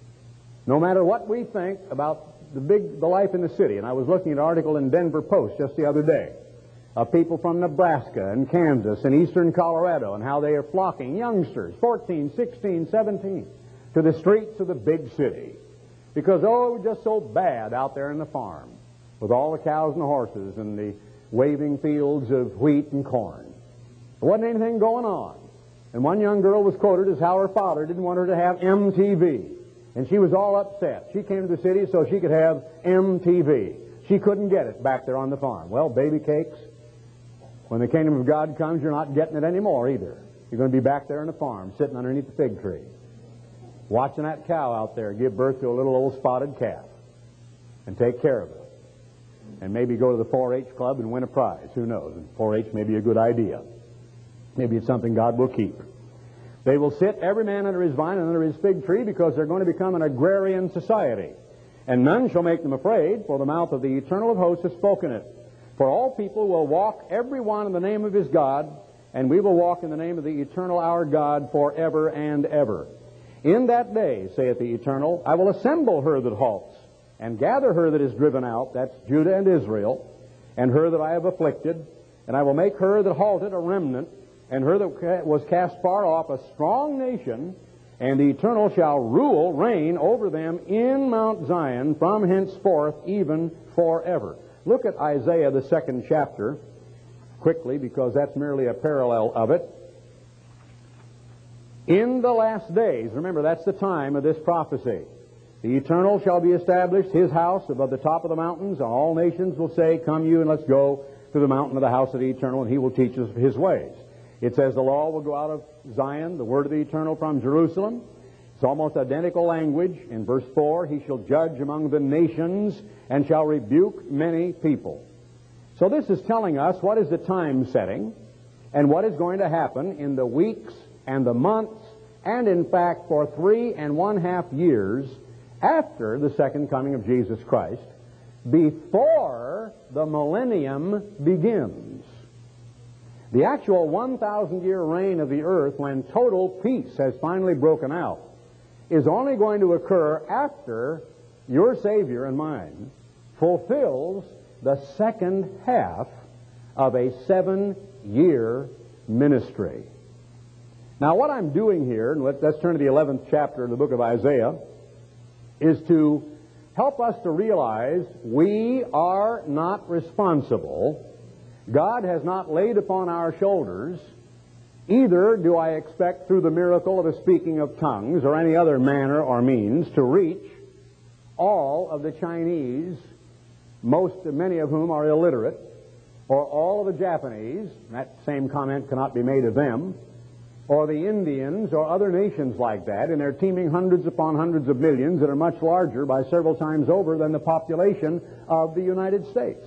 No matter what we think about the life in the city, and I was looking at an article in Denver Post just the other day of people from Nebraska and Kansas and eastern Colorado and how they are flocking, youngsters, 14, 16, 17, to the streets of the big city because, oh, it was just so bad out there in the farm with all the cows and the horses and the waving fields of wheat and corn. There wasn't anything going on. And one young girl was quoted as how her father didn't want her to have MTV. And she was all upset. She came to the city so she could have MTV. She couldn't get it back there on the farm. Well, baby cakes, when the kingdom of God comes, you're not getting it anymore either. You're going to be back there on the farm, sitting underneath the fig tree, watching that cow out there give birth to a little old spotted calf and take care of it. And maybe go to the 4-H club and win a prize. Who knows? 4-H may be a good idea. Maybe it's something God will keep. They will sit every man under his vine and under his fig tree because they're going to become an agrarian society. And none shall make them afraid, for the mouth of the Eternal of hosts has spoken it. For all people will walk every one in the name of his God, and we will walk in the name of the Eternal our God forever and ever. In that day, saith the Eternal, I will assemble her that halts, and gather her that is driven out, that's Judah and Israel, and her that I have afflicted, and I will make her that halted a remnant, and her that was cast far off a strong nation, and the Eternal shall reign over them in Mount Zion from henceforth even forever. Look at Isaiah, the 2nd chapter, quickly, because that's merely a parallel of it. In the last days, remember, that's the time of this prophecy. The Eternal shall be established, his house above the top of the mountains, and all nations will say, come you and let's go to the mountain of the house of the Eternal, and he will teach us his ways. It says the law will go out of Zion, the word of the Eternal from Jerusalem. It's almost identical language. In verse 4, he shall judge among the nations and shall rebuke many people. So this is telling us what is the time setting and what is going to happen in the weeks and the months and, in fact, for 3.5 years after the second coming of Jesus Christ, before the millennium begins. The actual 1,000-year reign of the earth, when total peace has finally broken out, is only going to occur after your Savior and mine fulfills the second half of a 7-year ministry. Now, what I'm doing here, and let's turn to the 11th chapter of the book of Isaiah, is to help us to realize we are not responsible. God has not laid upon our shoulders, either do I expect through the miracle of a speaking of tongues or any other manner or means to reach all of the Chinese, many of whom are illiterate, or all of the Japanese, that same comment cannot be made of them, or the Indians or other nations like that, and they're teeming hundreds upon hundreds of millions that are much larger by several times over than the population of the United States.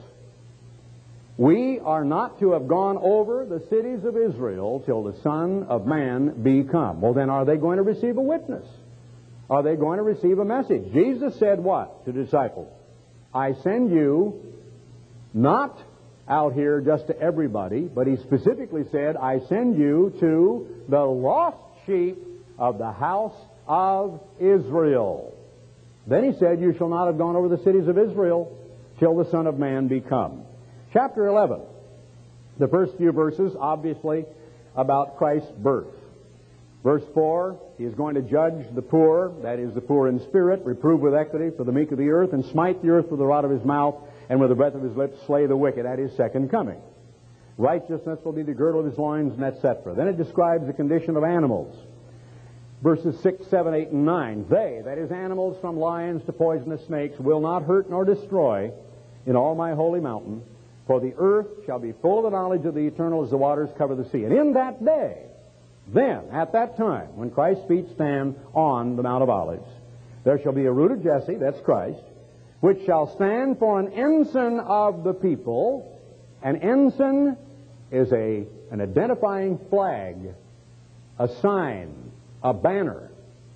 We are not to have gone over the cities of Israel till the Son of Man be come. Well, then, are they going to receive a witness? Are they going to receive a message? Jesus said what to disciples? I send you not out here just to everybody, but he specifically said, I send you to the lost sheep of the house of Israel. Then he said, you shall not have gone over the cities of Israel till the Son of Man be come. Chapter 11. The first few verses, obviously, about Christ's birth. Verse 4, he is going to judge the poor, that is, the poor in spirit, reprove with equity for the meek of the earth, and smite the earth with the rod of his mouth, and with the breath of his lips slay the wicked at his second coming. Righteousness will be the girdle of his loins, and etc. Then it describes the condition of animals. Verses 6, 7, 8, and 9. They, that is, animals from lions to poisonous snakes, will not hurt nor destroy in all my holy mountain, for the earth shall be full of the knowledge of the eternal as the waters cover the sea. And in that day, then, at that time, when Christ's feet stand on the Mount of Olives, there shall be a root of Jesse, that's Christ, which shall stand for an ensign of the people. An ensign is an identifying flag, a sign, a banner.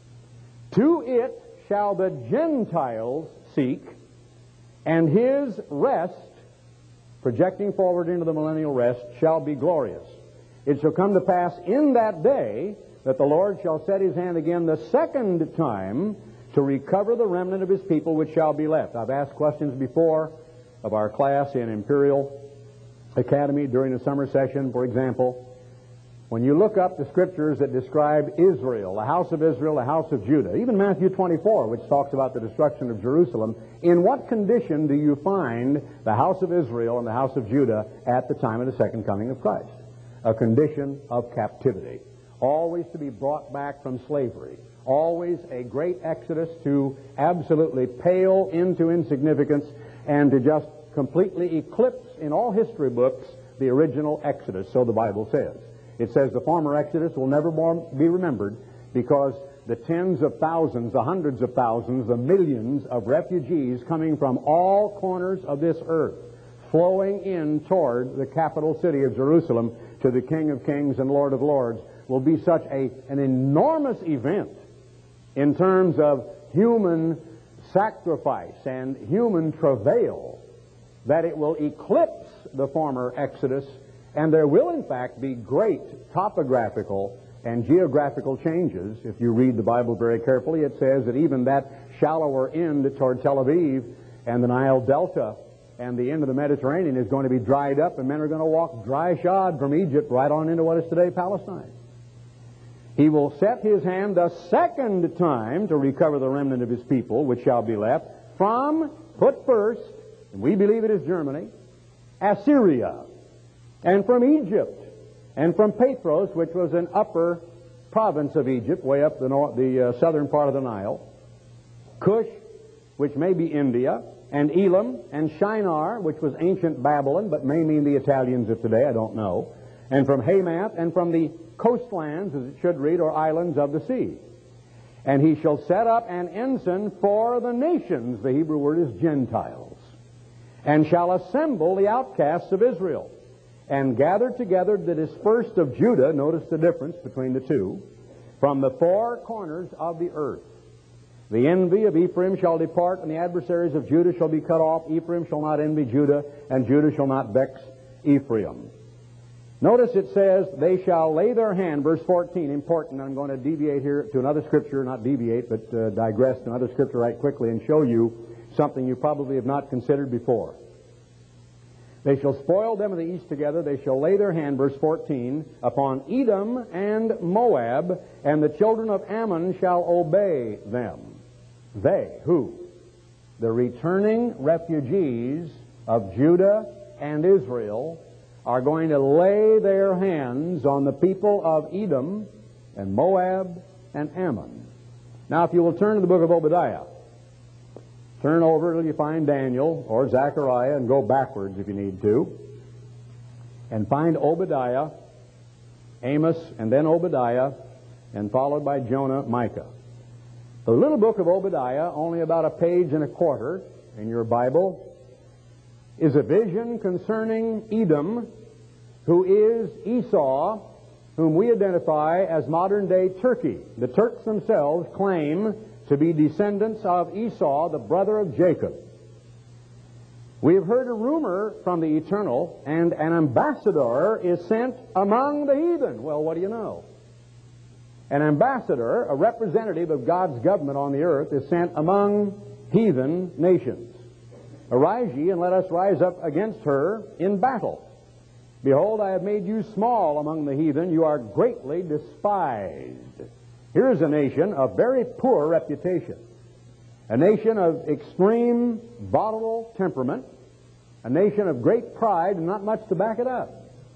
To it shall the Gentiles seek, and his rest, projecting forward into the millennial rest, shall be glorious. It shall come to pass in that day that the Lord shall set his hand again the second time to recover the remnant of his people which shall be left. I've asked questions before of our class in Imperial Academy during the summer session, for example. When you look up the scriptures that describe Israel, the house of Israel, the house of Judah, even Matthew 24, which talks about the destruction of Jerusalem, in what condition do you find the house of Israel and the house of Judah at the time of the second coming of Christ? A condition of captivity, always to be brought back from slavery, always a great exodus to absolutely pale into insignificance and to just completely eclipse in all history books the original exodus, so the Bible says. It says the former exodus will never more be remembered because the tens of thousands, the hundreds of thousands, the millions of refugees coming from all corners of this earth flowing in toward the capital city of Jerusalem to the King of Kings and Lord of Lords will be such an enormous event in terms of human sacrifice and human travail that it will eclipse the former exodus, and there will in fact be great topographical and geographical changes. If you read the Bible very carefully, it says that even that shallower end toward Tel Aviv and the Nile Delta and the end of the Mediterranean is going to be dried up, and men are going to walk dry-shod from Egypt right on into what is today Palestine. He will set his hand the second time to recover the remnant of his people, which shall be left, from, put first, and we believe it is Germany, Assyria, and from Egypt, and from Pathros, which was an upper province of Egypt, way up the southern part of the Nile, Cush, which may be India, and Elam, and Shinar, which was ancient Babylon, but may mean the Italians of today, I don't know, and from Hamath, and from the coastlands, as it should read, or islands of the sea. And he shall set up an ensign for the nations, the Hebrew word is Gentiles, and shall assemble the outcasts of Israel, and gather together the dispersed of Judah, notice the difference between the two, from the four corners of the earth. The envy of Ephraim shall depart, and the adversaries of Judah shall be cut off. Ephraim shall not envy Judah, and Judah shall not vex Ephraim. Notice it says, they shall lay their hand, verse 14, important. I'm going to deviate here to another scripture, not deviate, but digress to another scripture right quickly and show you something you probably have not considered before. They shall spoil them of the east together. They shall lay their hand, verse 14, upon Edom and Moab, and the children of Ammon shall obey them. They, who? The returning refugees of Judah and Israel are going to lay their hands on the people of Edom and Moab and Ammon. Now, if you will turn to the book of Obadiah, turn over till you find Daniel or Zechariah and go backwards if you need to, and find Obadiah, Amos, and then Obadiah, and followed by Jonah, Micah. The little book of Obadiah, only about a page and a quarter in your Bible, is a vision concerning Edom, who is Esau, whom we identify as modern-day Turkey. The Turks themselves claim to be descendants of Esau, the brother of Jacob. We have heard a rumor from the Eternal, and an ambassador is sent among the heathen. Well, what do you know? An ambassador, a representative of God's government on the earth, is sent among heathen nations. Arise ye, and let us rise up against her in battle. Behold, I have made you small among the heathen. You are greatly despised. Here is a nation of very poor reputation, a nation of extreme volatile temperament, a nation of great pride and not much to back it up.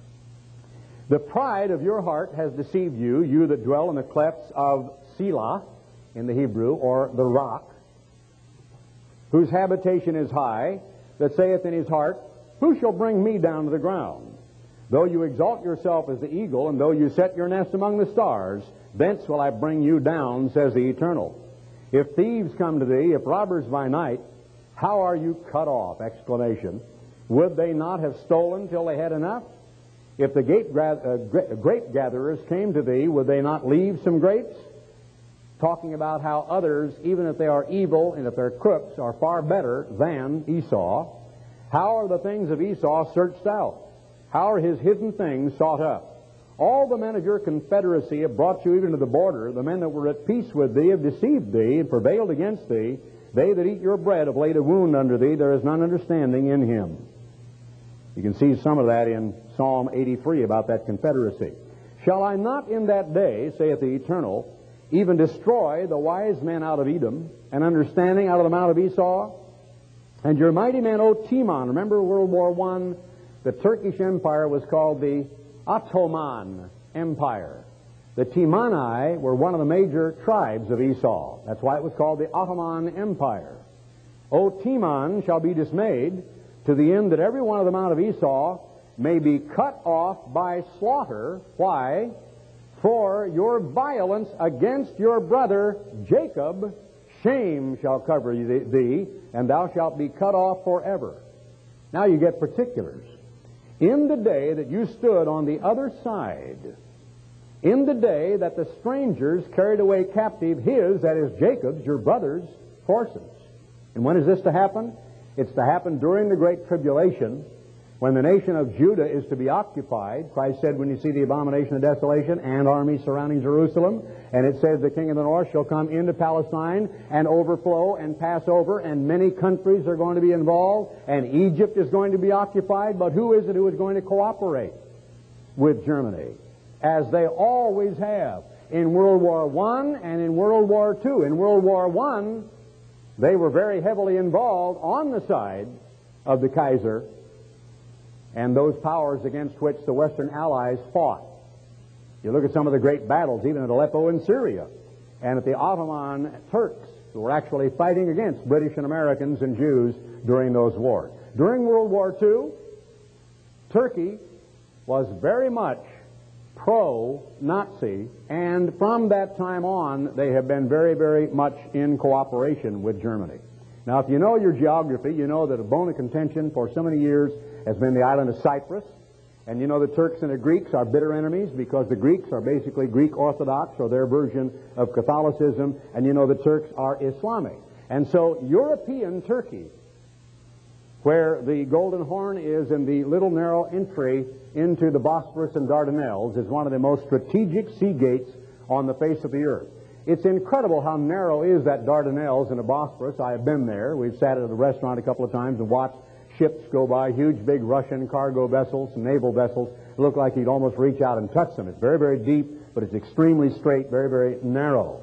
The pride of your heart has deceived you, you that dwell in the clefts of Selah, in the Hebrew, or the rock, whose habitation is high, that saith in his heart, who shall bring me down to the ground? Though you exalt yourself as the eagle, and though you set your nest among the stars, thence will I bring you down, says the Eternal. If thieves come to thee, if robbers by night, how are you cut off? Exclamation. Would they not have stolen till they had enough? If the grape gatherers came to thee, would they not leave some grapes? Talking about how others, even if they are evil and if they're crooks, are far better than Esau. How are the things of Esau searched out? How are his hidden things sought up? All the men of your confederacy have brought you even to the border. The men that were at peace with thee have deceived thee and prevailed against thee. They that eat your bread have laid a wound under thee. There is none understanding in him. You can see some of that in Psalm 83 about that confederacy. Shall I not in that day, saith the Eternal, even destroy the wise men out of Edom, and understanding out of the mount of Esau? And your mighty men, O Timon, remember World War I? The Turkish Empire was called the Ottoman Empire. The Timani were one of the major tribes of Esau. That's why it was called the Ottoman Empire. O Timon shall be dismayed, to the end that every one of the mount of Esau may be cut off by slaughter. Why? For your violence against your brother Jacob, shame shall cover thee, and thou shalt be cut off forever. Now you get particulars. In the day that you stood on the other side, in the day that the strangers carried away captive his, that is Jacob's, your brother's, horses. And when is this to happen? It's to happen during the Great Tribulation, when the nation of Judah is to be occupied. Christ said, when you see the abomination of desolation and armies surrounding Jerusalem, and it says the king of the north shall come into Palestine and overflow and pass over, and many countries are going to be involved, and Egypt is going to be occupied. But who is it who is going to cooperate with Germany? As they always have in World War I and in World War II. In World War I, they were very heavily involved on the side of the Kaiser and those powers against which the Western Allies fought. You look at some of the great battles, even at Aleppo in Syria, and at the Ottoman Turks, who were actually fighting against British and Americans and Jews during those wars. During World War II, Turkey was very much pro-Nazi, and from that time on, they have been very, very much in cooperation with Germany. Now, if you know your geography, you know that a bone of contention for so many years has been the island of Cyprus. And you know the Turks and the Greeks are bitter enemies because the Greeks are basically Greek Orthodox, or their version of Catholicism, and you know the Turks are Islamic. And so European Turkey, where the Golden Horn is in the little narrow entry into the Bosphorus and Dardanelles, is one of the most strategic sea gates on the face of the earth. It's incredible how narrow is that Dardanelles and the Bosphorus. I have been there. We've sat at a restaurant a couple of times and watched ships go by, huge big Russian cargo vessels, naval vessels. It looked like you'd almost reach out and touch them. It's very, very deep, but it's extremely straight, very, very narrow.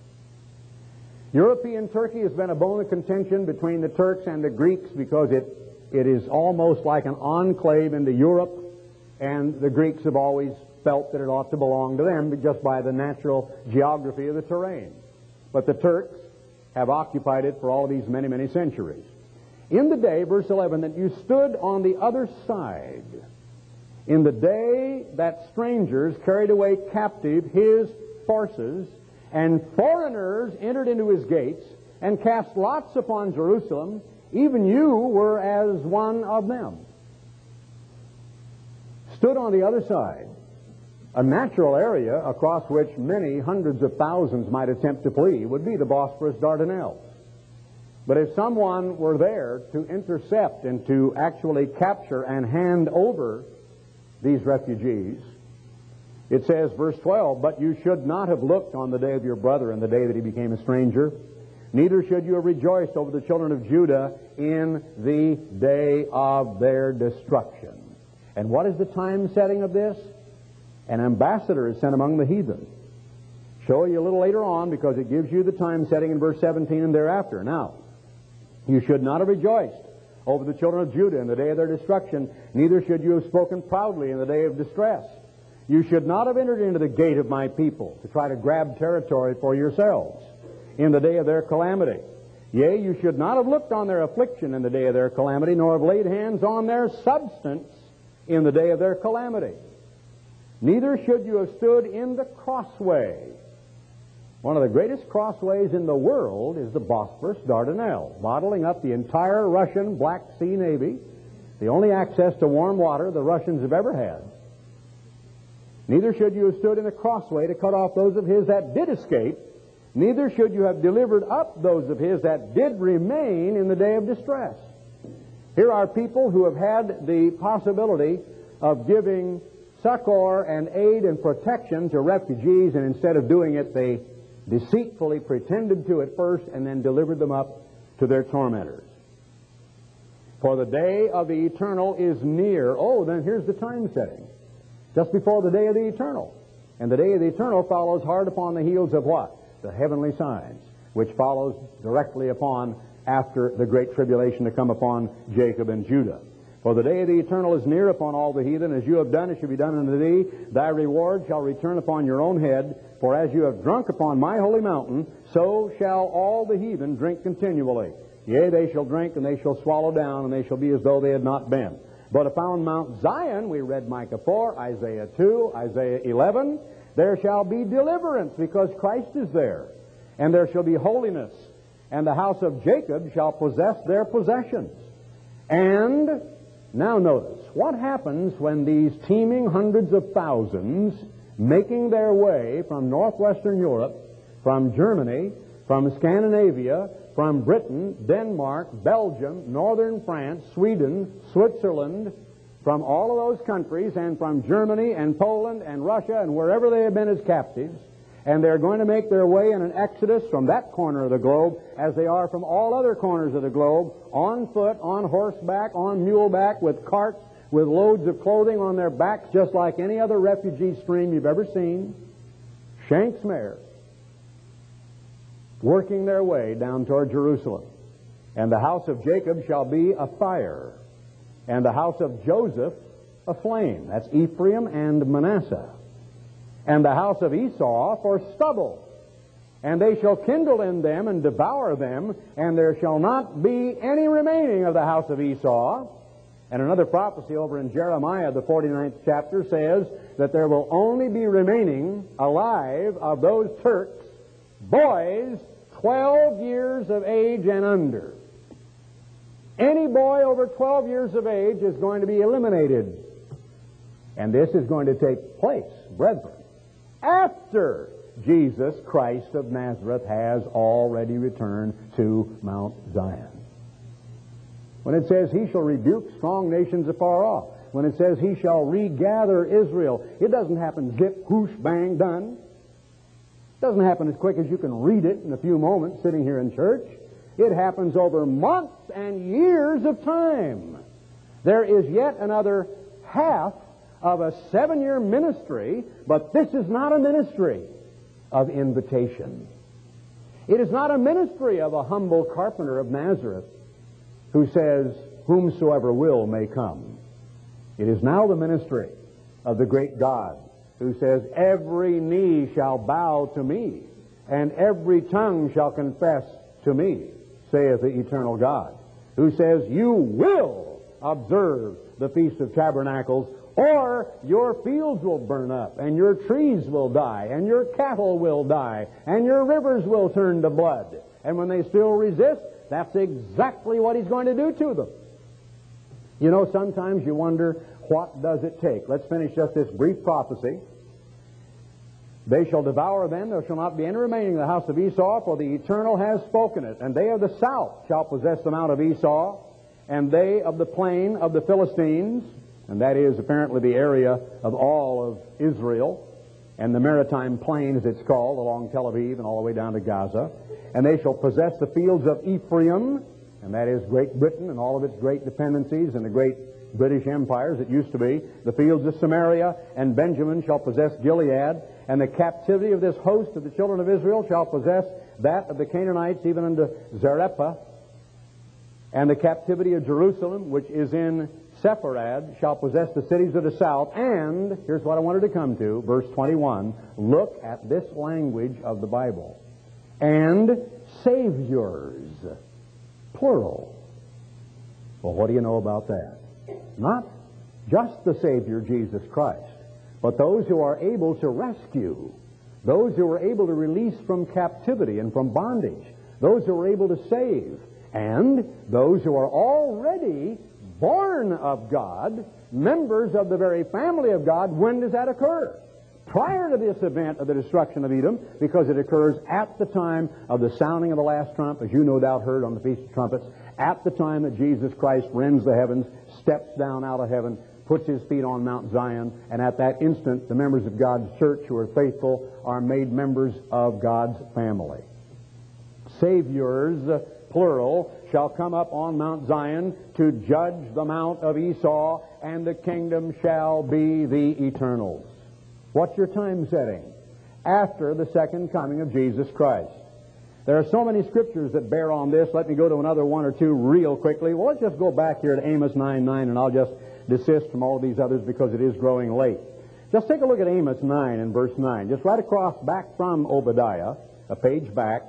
European Turkey has been a bone of contention between the Turks and the Greeks because it is almost like an enclave into Europe, and the Greeks have always felt that it ought to belong to them just by the natural geography of the terrain. But the Turks have occupied it for all of these many, many centuries. In the day, verse 11, that you stood on the other side, in the day that strangers carried away captive his forces, and foreigners entered into his gates, and cast lots upon Jerusalem, even you were as one of them. Stood on the other side, a natural area across which many hundreds of thousands might attempt to flee would be the Bosphorus Dardanelles. But if someone were there to intercept and to actually capture and hand over these refugees, It says, verse 12, "But you should not have looked on the day of your brother and the day that he became a stranger. Neither should you have rejoiced over the children of Judah in the day of their destruction." And what is the time setting of this? An ambassador is sent among the heathen. Show you a little later on, because it gives you the time setting in verse 17 and thereafter. Now, "You should not have rejoiced over the children of Judah in the day of their destruction, neither should you have spoken proudly in the day of distress. You should not have entered into the gate of my people to try to grab territory for yourselves in the day of their calamity. Yea, you should not have looked on their affliction in the day of their calamity, nor have laid hands on their substance in the day of their calamity. Neither should you have stood in the crossway." One of the greatest crossways in the world is the Bosphorus Dardanelles, bottling up the entire Russian Black Sea Navy, the only access to warm water the Russians have ever had. "Neither should you have stood in the crossway to cut off those of his that did escape, neither should you have delivered up those of his that did remain in the day of distress." Here are people who have had the possibility of giving succor and aid and protection to refugees, and instead of doing it, they deceitfully pretended to at first and then delivered them up to their tormentors. "For the day of the eternal is near." Oh, then here's the time setting. Just before the day of the eternal. And the day of the eternal follows hard upon the heels of what? The heavenly signs, which follows directly upon after the great tribulation to come upon Jacob and Judah. "For the day of the eternal is near upon all the heathen. As you have done, it shall be done unto thee. Thy reward shall return upon your own head. For as you have drunk upon my holy mountain, so shall all the heathen drink continually. Yea, they shall drink, and they shall swallow down, and they shall be as though they had not been. But upon Mount Zion," we read Micah 4, Isaiah 2, Isaiah 11, "there shall be deliverance, because Christ is there. And there shall be holiness, and the house of Jacob shall possess their possessions." And now notice, what happens when these teeming hundreds of thousands making their way from northwestern Europe, from Germany, from Scandinavia, from Britain, Denmark, Belgium, northern France, Sweden, Switzerland, from all of those countries, and from Germany and Poland and Russia and wherever they have been as captives, and they're going to make their way in an exodus from that corner of the globe, as they are from all other corners of the globe, on foot, on horseback, on muleback, with carts, with loads of clothing on their backs, just like any other refugee stream you've ever seen, Shanks Mare, working their way down toward Jerusalem. "And the house of Jacob shall be a fire, and the house of Joseph a flame." That's Ephraim and Manasseh. "And the house of Esau for stubble. And they shall kindle in them and devour them, and there shall not be any remaining of the house of Esau." And another prophecy over in Jeremiah, the 49th chapter, says that there will only be remaining alive of those Turks boys 12 years of age and under. Any boy over 12 years of age is going to be eliminated. And this is going to take place, brethren, after Jesus Christ of Nazareth has already returned to Mount Zion. When it says he shall rebuke strong nations afar off, when it says he shall regather Israel, it doesn't happen zip, whoosh, bang, done. It doesn't happen as quick as you can read it in a few moments sitting here in church. It happens over months and years of time. There is yet another half of a 7-year ministry, but this is not a ministry of invitation. It is not a ministry of a humble carpenter of Nazareth who says, "Whomsoever will may come." It is now the ministry of the great God who says, "Every knee shall bow to me, and every tongue shall confess to me, saith the eternal God," who says, "You will observe the Feast of Tabernacles, or your fields will burn up, and your trees will die, and your cattle will die, and your rivers will turn to blood." And when they still resist, that's exactly what he's going to do to them. You know, sometimes you wonder, what does it take? Let's finish just this brief prophecy. "They shall devour them, there shall not be any remaining in the house of Esau, for the Eternal has spoken it. And they of the south shall possess the mount of Esau, and they of the plain of the Philistines," and that is apparently the area of all of Israel, and the maritime plain, as it's called, along Tel Aviv and all the way down to Gaza. And they shall possess the fields of Ephraim, and that is Great Britain and all of its great dependencies and the great British empires it used to be. The fields of Samaria, and Benjamin shall possess Gilead, and the captivity of this host of the children of Israel shall possess that of the Canaanites even unto Zarephath, and the captivity of Jerusalem, which is in Sepharad, shall possess the cities of the south. And, here's what I wanted to come to, verse 21. Look at this language of the Bible. And saviors, plural. Well, what do you know about that? Not just the Savior, Jesus Christ, but those who are able to rescue, those who are able to release from captivity and from bondage, those who are able to save, and those who are already born of God, members of the very family of God. When does that occur? Prior to this event of the destruction of Edom, because it occurs at the time of the sounding of the last trump, as you no doubt heard on the Feast of Trumpets, at the time that Jesus Christ rends the heavens, steps down out of heaven, puts his feet on Mount Zion, and at that instant the members of God's church who are faithful are made members of God's family. Saviors, plural, shall come up on Mount Zion to judge the mount of Esau, and the kingdom shall be the Eternal's. What's your time setting? After the second coming of Jesus Christ. There are so many scriptures that bear on this. Let me go to another one or two real quickly. Well, let's just go back here to Amos 9:9, and I'll just desist from all of these others because it is growing late. Just take a look at Amos 9 and verse 9. Just right across back from Obadiah, a page back.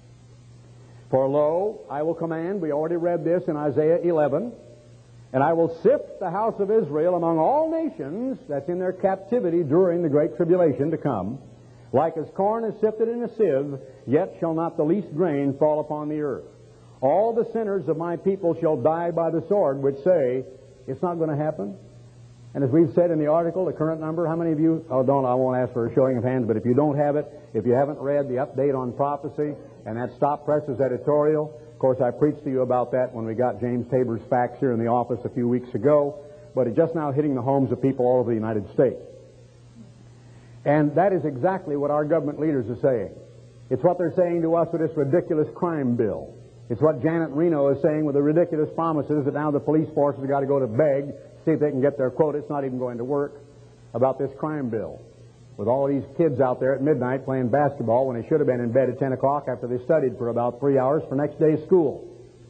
For lo, I will command, we already read this in Isaiah 11, and I will sift the house of Israel among all nations, that's in their captivity during the great tribulation to come. Like as corn is sifted in a sieve, yet shall not the least grain fall upon the earth. All the sinners of my people shall die by the sword, which say, it's not going to happen. And as we've said in the article, the current number, how many of you, I won't ask for a showing of hands, but if you don't have it, if you haven't read the update on prophecy and that Stop Press's editorial, of course I preached to you about that when we got James Tabor's fax here in the office a few weeks ago, but it's just now hitting the homes of people all over the United States. And that is exactly what our government leaders are saying. It's what they're saying to us with this ridiculous crime bill. It's what Janet Reno is saying with the ridiculous promises that now the police force has got to go to beg, see if they can get their quota. It's not even going to work about this crime bill. With all these kids out there at midnight playing basketball when they should have been in bed at 10 o'clock after they studied for about 3 hours for next day's school.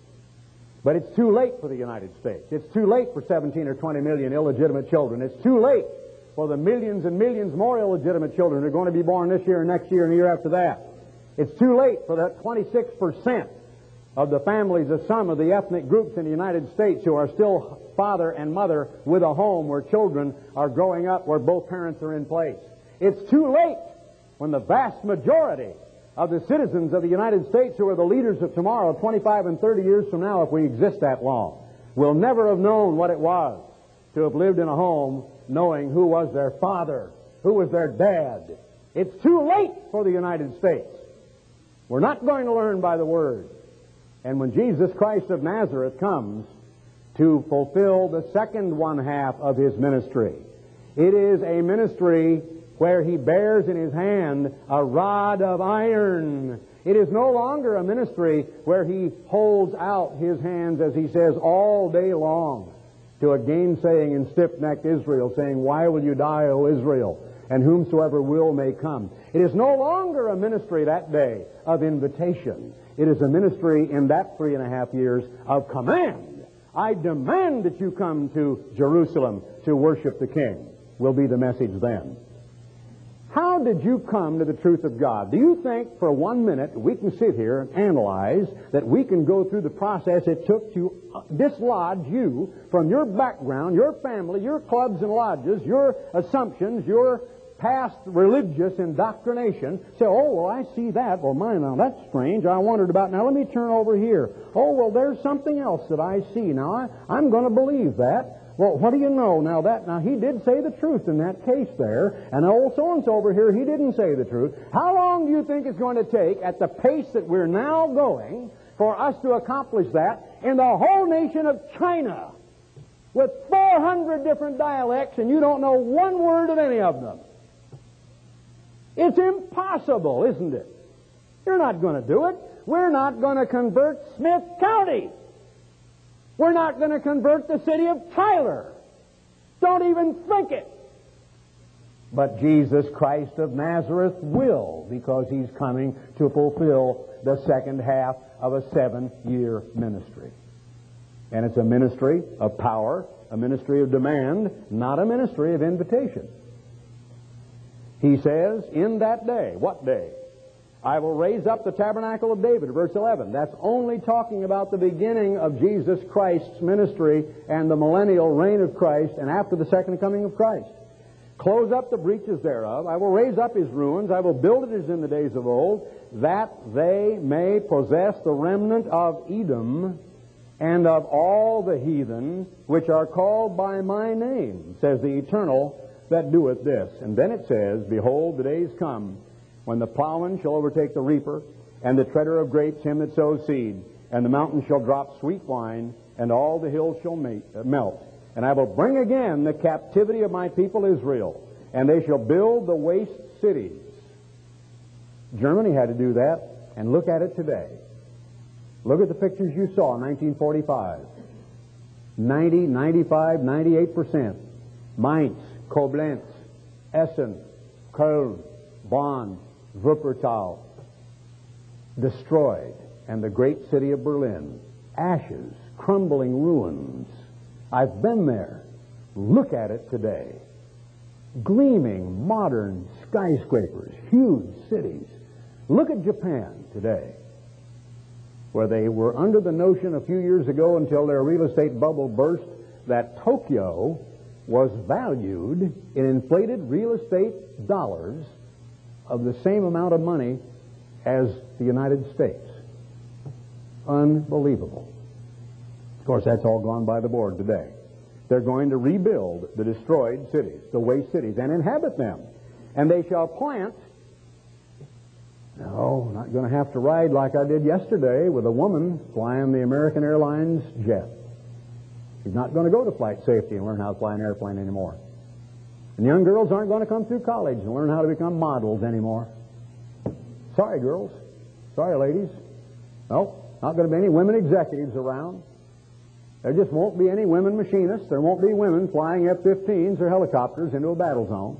But it's too late for the United States. It's too late for 17 or 20 million illegitimate children. It's too late for the millions and millions more illegitimate children who are going to be born this year and next year and the year after that. It's too late for that 26% of the families of some of the ethnic groups in the United States who are still father and mother with a home where children are growing up where both parents are in place. It's too late when the vast majority of the citizens of the United States who are the leaders of tomorrow, 25 and 30 years from now, if we exist that long, will never have known what it was to have lived in a home knowing who was their father, who was their dad. It's too late for the United States. We're not going to learn by the Word. And when Jesus Christ of Nazareth comes to fulfill the second one half of his ministry, it is a ministry where he bears in his hand a rod of iron. It is no longer a ministry where he holds out his hands, as he says, all day long to a gainsaying and stiff-necked Israel, saying, why will you die, O Israel? And whomsoever will may come. It is no longer a ministry that day of invitation. It is a ministry in that 3.5 years of command. I demand that you come to Jerusalem to worship the King, will be the message then. How did you come to the truth of God? Do you think for 1 minute we can sit here and analyze that we can go through the process it took to dislodge you from your background, your family, your clubs and lodges, your assumptions, your past religious indoctrination? Say, oh, well, I see that. Well, now that's strange. I wondered about. Now let me turn over here. Oh, well, there's something else that I see. Now I'm going to believe that. Well, what do you know? Now he did say the truth in that case there, and old so-and-so over here, he didn't say the truth. How long do you think it's going to take at the pace that we're now going for us to accomplish that in the whole nation of China with 400 different dialects and you don't know one word of any of them? It's impossible, isn't it? You're not going to do it. We're not going to convert Smith County. We're not going to convert the city of Tyler. Don't even think it. But Jesus Christ of Nazareth will, because He's coming to fulfill the second half of a 7-year ministry. And it's a ministry of power, a ministry of demand, not a ministry of invitation. He says, in that day, what day? I will raise up the tabernacle of David, verse 11. That's only talking about the beginning of Jesus Christ's ministry and the millennial reign of Christ and after the second coming of Christ. Close up the breaches thereof. I will raise up his ruins. I will build it as in the days of old, that they may possess the remnant of Edom and of all the heathen which are called by my name, says the Eternal that doeth this. And then it says, behold, the days come when the plowman shall overtake the reaper, and the treader of grapes him that sows seed, and the mountains shall drop sweet wine, and all the hills shall melt. And I will bring again the captivity of my people Israel, and they shall build the waste cities. Germany had to do that, and look at it today. Look at the pictures you saw in 1945. 90, 95, 98%. Mainz, Koblenz, Essen, Köln, Bonn, Wuppertal, destroyed. And the great city of Berlin, ashes, crumbling ruins. I've been there. Look at it today. Gleaming, modern skyscrapers, huge cities. Look at Japan today, where they were under the notion a few years ago until their real estate bubble burst that Tokyo was valued in inflated real estate dollars of the same amount of money as the United States. Unbelievable. Of course, that's all gone by the board today. They're going to rebuild the destroyed cities, the waste cities, and inhabit them. And they shall plant. No, not going to have to ride like I did yesterday with a woman flying the American Airlines jet. She's not going to go to flight safety and learn how to fly an airplane anymore. And young girls aren't going to come through college and learn how to become models anymore. Sorry, girls. Sorry, ladies. No, not going to be any women executives around. There just won't be any women machinists. There won't be women flying F-15s or helicopters into a battle zone.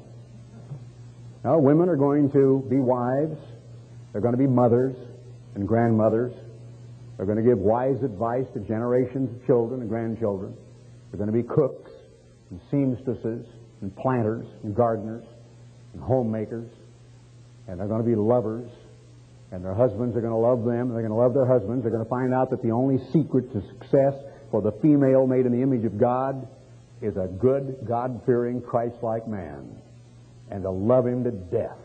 No, women are going to be wives. They're going to be mothers and grandmothers. They're going to give wise advice to generations of children and grandchildren. They're going to be cooks and seamstresses and planters and gardeners and homemakers. And they're going to be lovers. And their husbands are going to love them. They're going to love their husbands. They're going to find out that the only secret to success for the female made in the image of God is a good, God-fearing, Christ-like man, and to love him to death.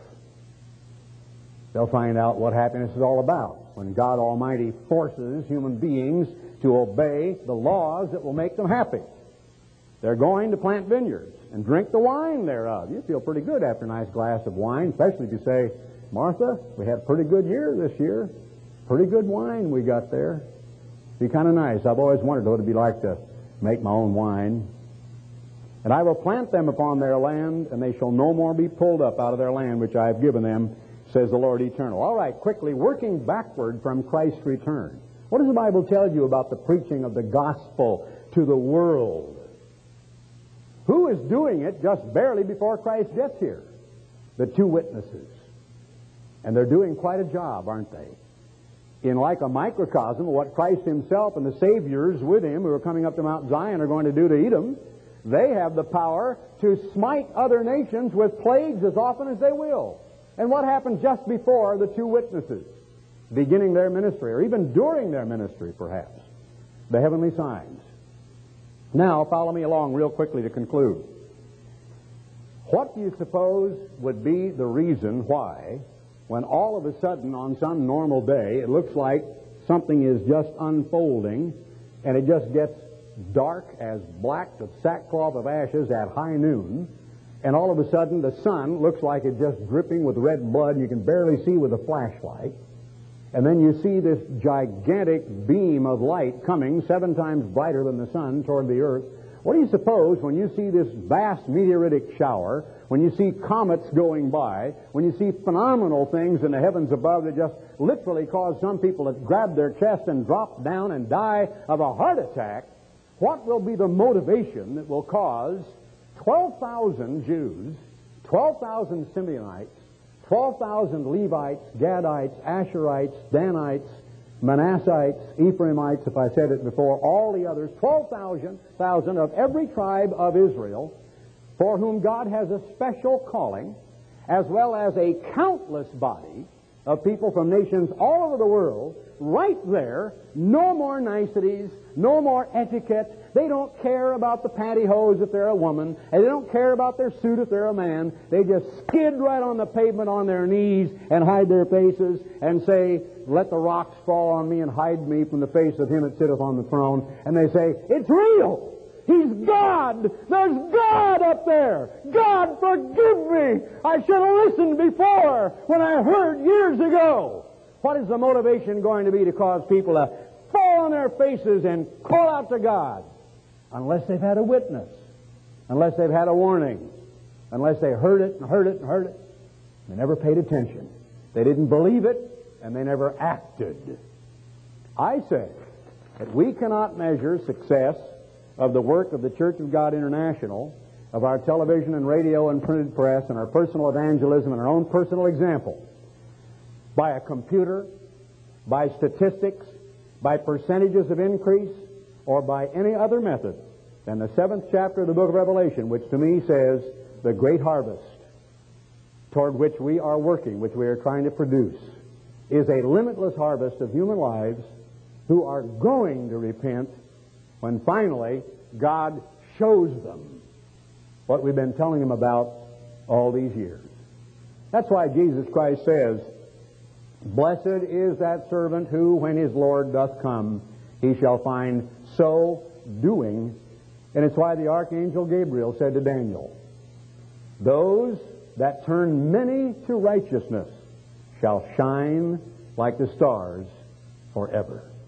They'll find out what happiness is all about when God Almighty forces human beings to obey the laws that will make them happy. They're going to plant vineyards and drink the wine thereof. You feel pretty good after a nice glass of wine, especially if you say, Martha, we had a pretty good year this year. Pretty good wine we got there. Be kind of nice. I've always wondered what it'd be like to make my own wine. And I will plant them upon their land, and they shall no more be pulled up out of their land which I have given them, says the Lord Eternal. All right, quickly, working backward from Christ's return. What does the Bible tell you about the preaching of the gospel to the world? Who is doing it just barely before Christ gets here? The two witnesses. And they're doing quite a job, aren't they? In like a microcosm of what Christ himself and the Saviors with him who are coming up to Mount Zion are going to do to Edom, they have the power to smite other nations with plagues as often as they will. And what happens just before the two witnesses beginning their ministry, or even during their ministry, perhaps? The heavenly signs. Now, follow me along real quickly to conclude. What do you suppose would be the reason why, when all of a sudden on some normal day it looks like something is just unfolding and it just gets dark as black as sackcloth of ashes at high noon, and all of a sudden the sun looks like it's just dripping with red blood and you can barely see with a flashlight, and then you see this gigantic beam of light coming 7 times brighter than the sun toward the earth? What do you suppose when you see this vast meteoritic shower, when you see comets going by, when you see phenomenal things in the heavens above that just literally cause some people to grab their chest and drop down and die of a heart attack, what will be the motivation that will cause 12,000 Jews, 12,000 Simeonites, 12,000 Levites, Gadites, Asherites, Danites, Manassites, Ephraimites, if I said it before, all the others, 12,000 of every tribe of Israel, for whom God has a special calling, as well as a countless body of people from nations all over the world, right there, no more niceties, no more etiquette. They don't care about the pantyhose if they're a woman, and they don't care about their suit if they're a man. They just skid right on the pavement on their knees and hide their faces and say, "Let the rocks fall on me and hide me from the face of him that sitteth on the throne." And they say, "It's real! He's God! There's God up there! God, forgive me! I should have listened before when I heard years ago." What is the motivation going to be to cause people to fall on their faces and call out to God? Unless they've had a witness, unless they've had a warning, unless they heard it and heard it and heard it. They never paid attention. They didn't believe it, and they never acted. I say that we cannot measure success of the work of the Church of God International, of our television and radio and printed press, and our personal evangelism and our own personal example, by a computer, by statistics, by percentages of increase, or by any other method than the 7th chapter of the book of Revelation, which to me says the great harvest toward which we are working, which we are trying to produce, is a limitless harvest of human lives who are going to repent when finally God shows them what we've been telling them about all these years. That's why Jesus Christ says, "Blessed is that servant who, when his Lord doth come, he shall find so doing." And it's why the archangel Gabriel said to Daniel, "Those that turn many to righteousness shall shine like the stars forever."